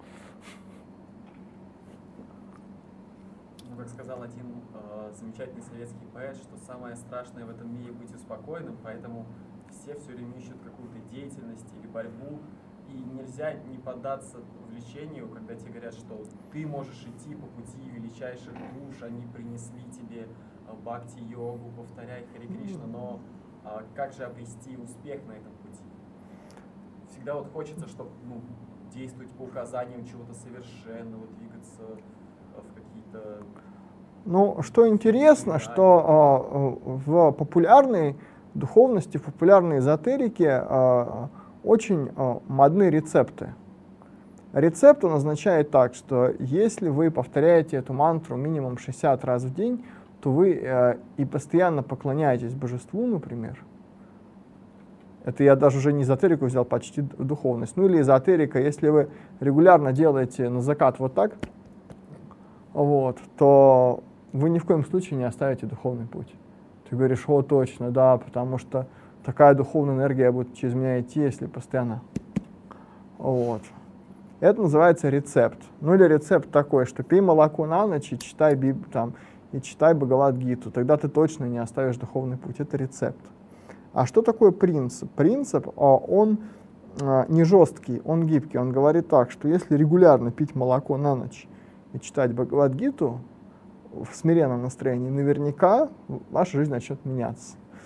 Ну, как сказал один замечательный советский поэт, что самое страшное в этом мире — быть успокоенным, поэтому все время ищут какую-то деятельность или борьбу, и нельзя не поддаться влечению, когда тебе говорят, что ты можешь идти по пути величайших душ, они принесли тебе бхакти-йогу, повторяй Харе Кришна, но как же обрести успех на этом пути? Всегда вот хочется, чтобы действовать по указаниям чего-то совершенного, двигаться в какие-то... Ну, что интересно, что в популярной духовности, в популярной эзотерике очень модны рецепты. Рецепт он означает так, что если вы повторяете эту мантру минимум 60 раз в день, то вы и постоянно поклоняетесь божеству, например. Это я даже уже не эзотерику взял, почти духовность. Ну или эзотерика, если вы регулярно делаете на закат вот так, вот, то вы ни в коем случае не оставите духовный путь. Ты говоришь: о, точно, да, потому что такая духовная энергия будет через меня идти, если постоянно. Вот. Это называется рецепт. Ну или рецепт такой, что пей молоко на ночь и читай читай Бхагавад-гиту, тогда ты точно не оставишь духовный путь. Это рецепт. А что такое принцип? Принцип, он не жесткий, он гибкий. Он говорит так, что если регулярно пить молоко на ночь и читать Бхагавад-гиту в смиренном настроении, наверняка ваша жизнь начнет меняться.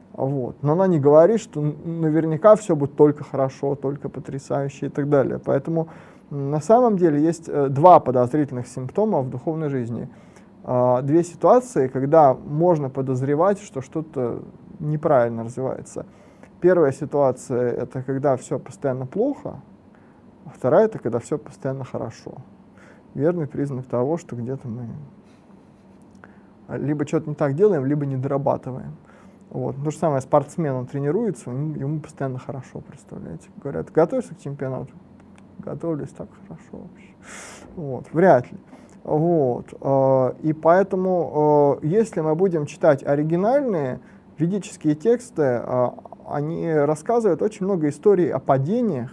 Вот. Но она не говорит, что наверняка все будет только хорошо, только потрясающе и так далее. Поэтому на самом деле есть два подозрительных симптома в духовной жизни. Две ситуации, когда можно подозревать, что что-то неправильно развивается. Первая ситуация — это когда все постоянно плохо, а вторая — это когда все постоянно хорошо. Верный признак того, что где-то мы либо что-то не так делаем, либо не дорабатываем. Вот. То же самое, спортсмен, он тренируется, ему постоянно хорошо, представляете. Говорят, готовишься к чемпионату? Готовлюсь, так хорошо вообще. Вот. Вряд ли. Вот. И поэтому, если мы будем читать оригинальные ведические тексты, они рассказывают очень много историй о падениях,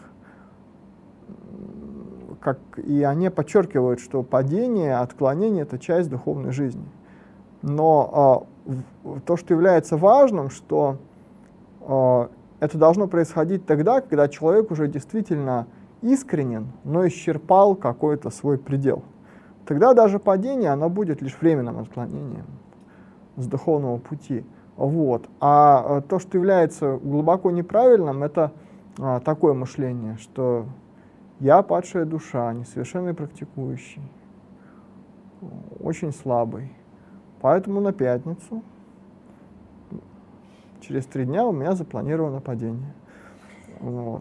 и они подчеркивают, что падение, отклонение — это часть духовной жизни. Но то, что является важным, что это должно происходить тогда, когда человек уже действительно искренен, но исчерпал какой-то свой предел. Тогда даже падение, оно будет лишь временным отклонением с духовного пути. Вот. А то, что является глубоко неправильным, это такое мышление, что я падшая душа, несовершенный практикующий, очень слабый. Поэтому на пятницу, через 3 дня, у меня запланировано падение. Вот.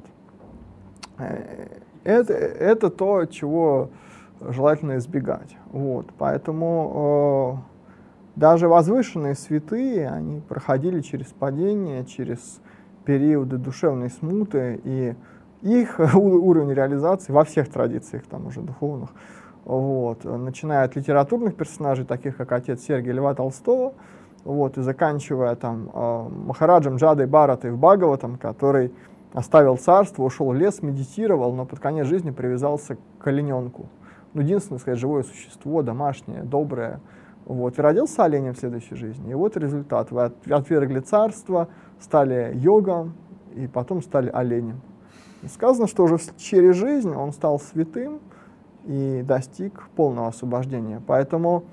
Это то, чего желательно избегать. Вот. Поэтому даже возвышенные святые, они проходили через падение, через периоды душевной смуты, и их уровень реализации во всех традициях там уже духовных, вот, начиная от литературных персонажей, таких как отец Сергия Льва Толстого, вот, и заканчивая там Махараджем Джадой Бхаратой в Бхагаватам, который оставил царство, ушел в лес, медитировал, но под конец жизни привязался к олененку. Ну, единственное, сказать, живое существо, домашнее, доброе. Вот, и родился оленем в следующей жизни. И вот результат. Вы отвергли царство, стали йогом, и потом стали оленем. И сказано, что уже через жизнь он стал святым и достиг полного освобождения. Поэтому,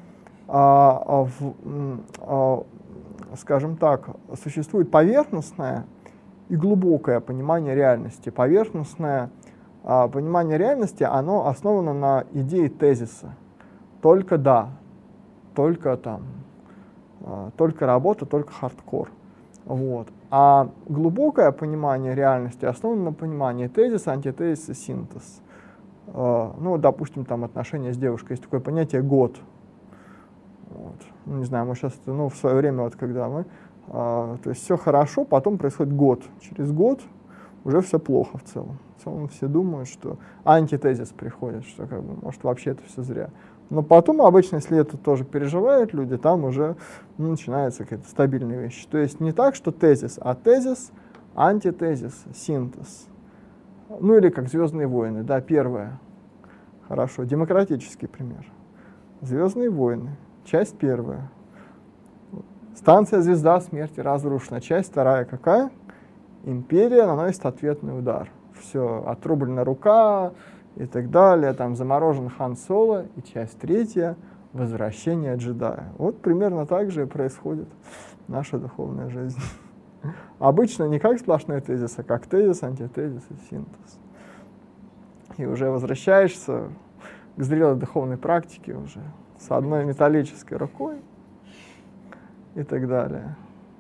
скажем так, существует поверхностное и глубокое понимание реальности. Поверхностное понимание реальности, оно основано на идее тезиса. Только да, только там, только работа, только хардкор. Вот. А глубокое понимание реальности основано на понимании тезиса, антитезиса, синтез. Ну, допустим, там отношения с девушкой, есть такое понятие год. Вот. Ну, не знаю, мы сейчас, в свое время, вот когда мы, то есть все хорошо, потом происходит год. Через год уже все плохо в целом. В целом все думают, что антитезис приходит, что как бы, может, вообще это все зря. Но потом обычно, если это тоже переживают люди, там уже начинается какая-то стабильная вещь. То есть не так, что тезис, а тезис, антитезис, синтез. Ну или как «Звездные войны», да, первое. Хорошо, демократический пример. «Звездные войны», часть первая. Станция «Звезда смерти» разрушена. Часть вторая какая? Империя наносит ответный удар. Все, отрублена рука и так далее. Там заморожен Хан Соло. И часть третья — возвращение джедая. Вот примерно так же и происходит наша духовная жизнь. Обычно не как сплошной тезис, а как тезис, антитезис и синтез. И уже возвращаешься к зрелой духовной практике уже с одной металлической рукой и так далее.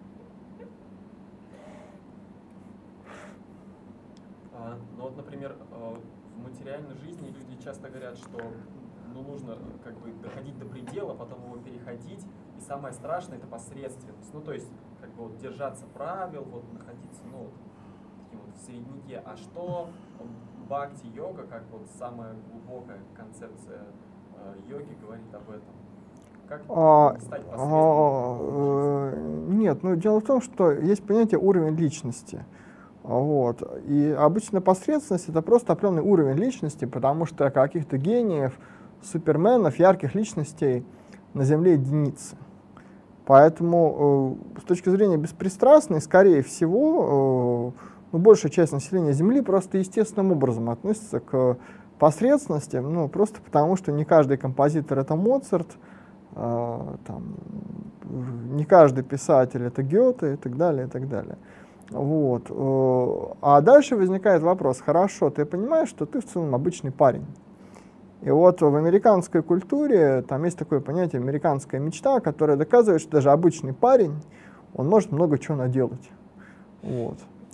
Ну вот, например, в материальной жизни люди часто говорят, что нужно как бы доходить до предела, потом его переходить, и самое страшное — это посредственность. Ну то есть как бы вот держаться правил, вот находиться таким вот в середняке. А что бхакти-йога, как вот самая глубокая концепция йоги, говорит об этом? Как стать посредственным? Нет, дело в том, что есть понятие уровень личности. Вот. И обычно посредственность — это просто определенный уровень личности, потому что каких-то гениев, суперменов, ярких личностей на Земле единицы. Поэтому с точки зрения беспристрастной, скорее всего, большая часть населения Земли просто естественным образом относится к посредственности, просто потому что не каждый композитор — это Моцарт, не каждый писатель это Гёте и так далее, и так далее. Вот. А дальше возникает вопрос: хорошо, ты понимаешь, что ты в целом обычный парень. И вот в американской культуре там есть такое понятие «американская мечта», которая доказывает, что даже обычный парень, он может много чего наделать. Вот.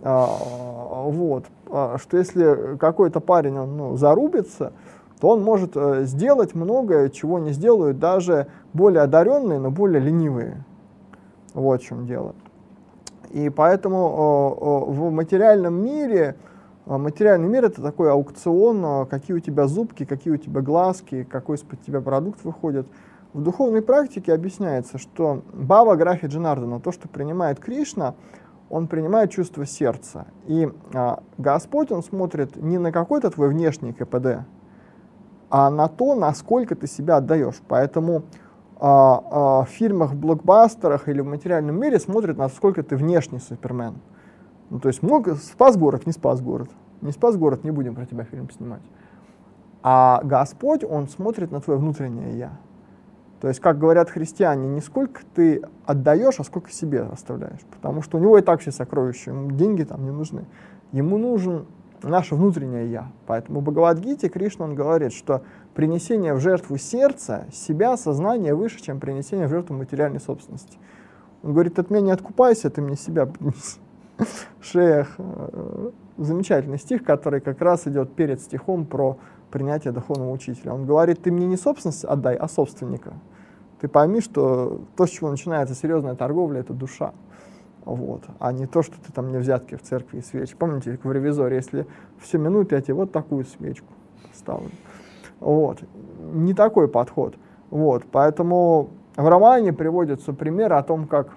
Что если какой-то парень он, зарубится, то он может сделать многое, чего не сделают даже более одаренные, но более ленивые. Вот в чем дело. И поэтому в материальный мир это такой аукцион, какие у тебя зубки, какие у тебя глазки, какой из-под тебя продукт выходит. В духовной практике объясняется, что Бхава Графи Джанардана, то, что принимает Кришна, он принимает чувство сердца. И Господь, он смотрит не на какой-то твой внешний КПД, а на то, насколько ты себя отдаешь. Поэтому в фильмах, в блокбастерах или в материальном мире смотрят, насколько ты внешний Супермен. Ну, то есть спас город, не спас город. Не спас город, не будем про тебя фильм снимать. А Господь, он смотрит на твое внутреннее «я». То есть, как говорят христиане, не сколько ты отдаешь, а сколько себе оставляешь. Потому что у него и так все сокровища, ему деньги там не нужны. Ему нужен наше внутреннее «я». Поэтому в Бхагавад-гите Кришна, он говорит, что принесение в жертву сердца, себя, сознание выше, чем принесение в жертву материальной собственности. Он говорит: от меня не откупайся, ты мне себя принеси. Шеях. Замечательный стих, который как раз идет перед стихом про принятие духовного учителя. Он говорит: ты мне не собственность отдай, а собственника. Ты пойми, что то, с чего начинается серьезная торговля, это душа. Вот. А не то, что ты там мне взятки в церкви и свечи. Помните, в ревизоре, если все минуты я тебе вот такую свечку ставлю. Вот. Не такой подход. Вот. Поэтому в романе приводится пример о том, как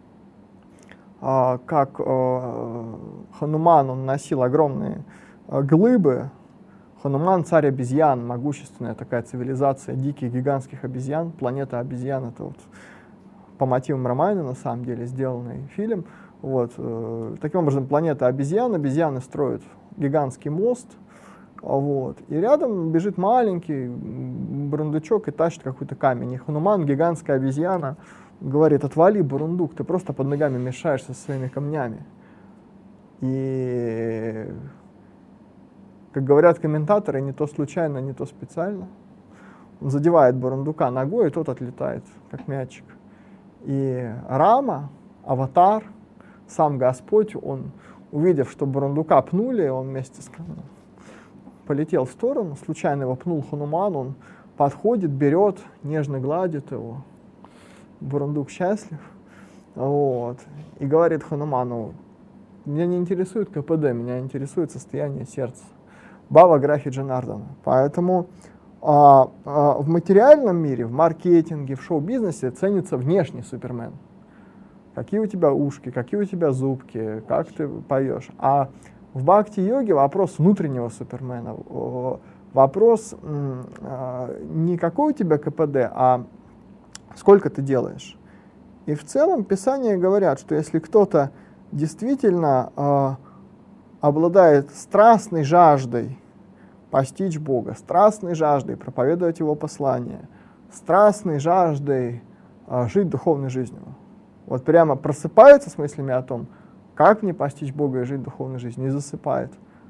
Хануман, он носил огромные глыбы. Хануман — царь обезьян, могущественная такая цивилизация диких гигантских обезьян. Планета обезьян — это вот по мотивам Рамайна на самом деле сделанный фильм. Вот. Таким образом, планета обезьян, обезьяны строят гигантский мост. Вот. И рядом бежит маленький бурундучок и тащит какой-то камень. И Хануман, гигантская обезьяна, говорит: отвали, бурундук, ты просто под ногами мешаешься со своими камнями. И, как говорят комментаторы, не то случайно, не то специально, он задевает бурундука ногой, и тот отлетает, как мячик. И Рама, аватар, сам Господь, он, увидев, что бурундука пнули, он вместе с полетел в сторону, случайно его пнул Хануман, он подходит, берет, нежно гладит его. Бурундук счастлив. Вот. И говорит Хануману: меня не интересует КПД, меня интересует состояние сердца. Бхава Графи Джанардана. Поэтому в материальном мире, в маркетинге, в шоу-бизнесе ценится внешний Супермен. Какие у тебя ушки, какие у тебя зубки, как ты поешь. А в бхакти-йоге вопрос внутреннего Супермена. Вопрос не какой у тебя КПД, а сколько ты делаешь. И в целом Писания говорят, что если кто-то действительно обладает страстной жаждой постичь Бога, страстной жаждой проповедовать Его послание, страстной жаждой жить духовной жизнью, вот прямо просыпается с мыслями о том, как мне постичь Бога и жить духовной жизнью, и засыпает.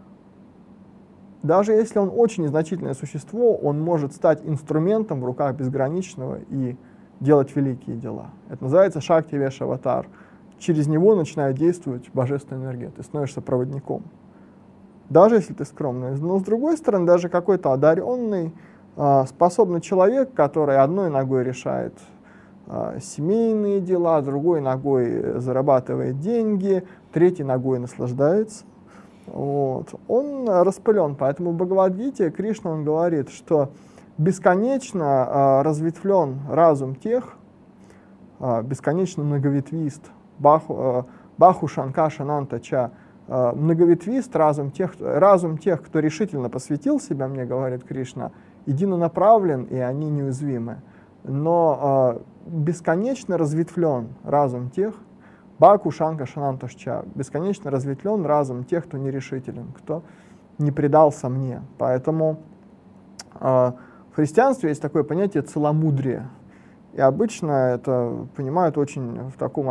Даже если он очень незначительное существо, он может стать инструментом в руках безграничного и делать великие дела. Это называется Шакти Веш Аватар. Через него начинает действовать божественная энергия. Ты становишься проводником. Даже если ты скромный. Но с другой стороны, даже какой-то одаренный, способный человек, который одной ногой решает семейные дела, другой ногой зарабатывает деньги, третьей ногой наслаждается, вот, он распылен. Поэтому в Бхагавад-гите Кришна, он говорит, что бесконечно разветвлен разум тех, бесконечно многоветвист, Баху Шанка Шананта Ча, многоветвист разум тех, кто решительно посвятил себя, мне говорит Кришна, единонаправлен, и они неуязвимы. Но бесконечно разветвлен разум тех, Баку Шанка Шананташча, бесконечно разветвлен разум тех, кто нерешителен, кто не предался мне. Поэтому в христианстве есть такое понятие целомудрия. И обычно это понимают очень в таком,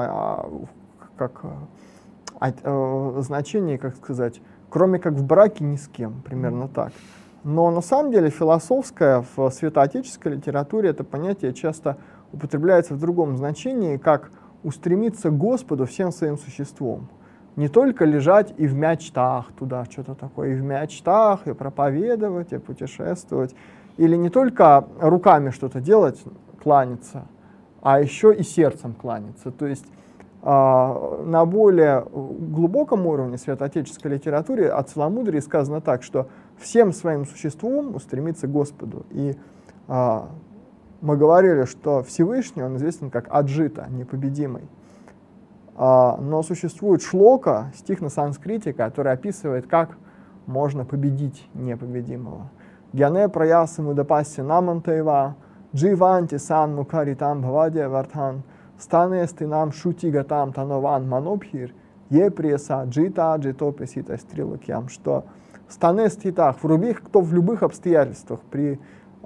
значении, как сказать, кроме как в браке ни с кем, примерно так. Но на самом деле философское в святоотеческой литературе это понятие часто употребляется в другом значении, как устремиться к Господу всем своим существом. Не только лежать и в мечтах туда что-то такое, и в мечтах, и проповедовать, и путешествовать. Или не только руками что-то делать, кланяться, а еще и сердцем кланяться. То есть на более глубоком уровне святоотеческой литературы о целомудрии сказано так, что всем своим существом устремиться к Господу. И мы говорили, что Всевышний, он известен как Аджита, непобедимый. Но существует шлока, стих на санскрите, который описывает, как можно победить непобедимого. Гяне праясы мудапаси намантаева, дживанти сан мукаритам бхавадия вартхан, станести нам шути гатам танован манобхир, е преса джита джитопесита стрилакьям, что станести так, кто в любых обстоятельствах, при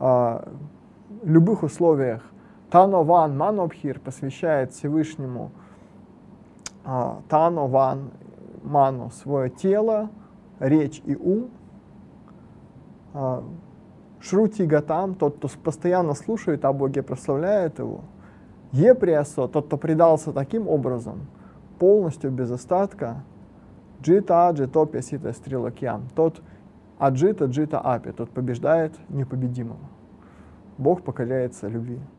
любых условиях, танован манобхир посвящает Всевышнему танован ману свое тело, речь и ум, шрути гатам, тот, кто постоянно слушает о Боге, прославляет Его, еприасо, тот, кто предался таким образом, полностью без остатка, джита аджитопия сита стрилакьям, тот аджита джита апи, тот побеждает непобедимого. Бог покоряется любви.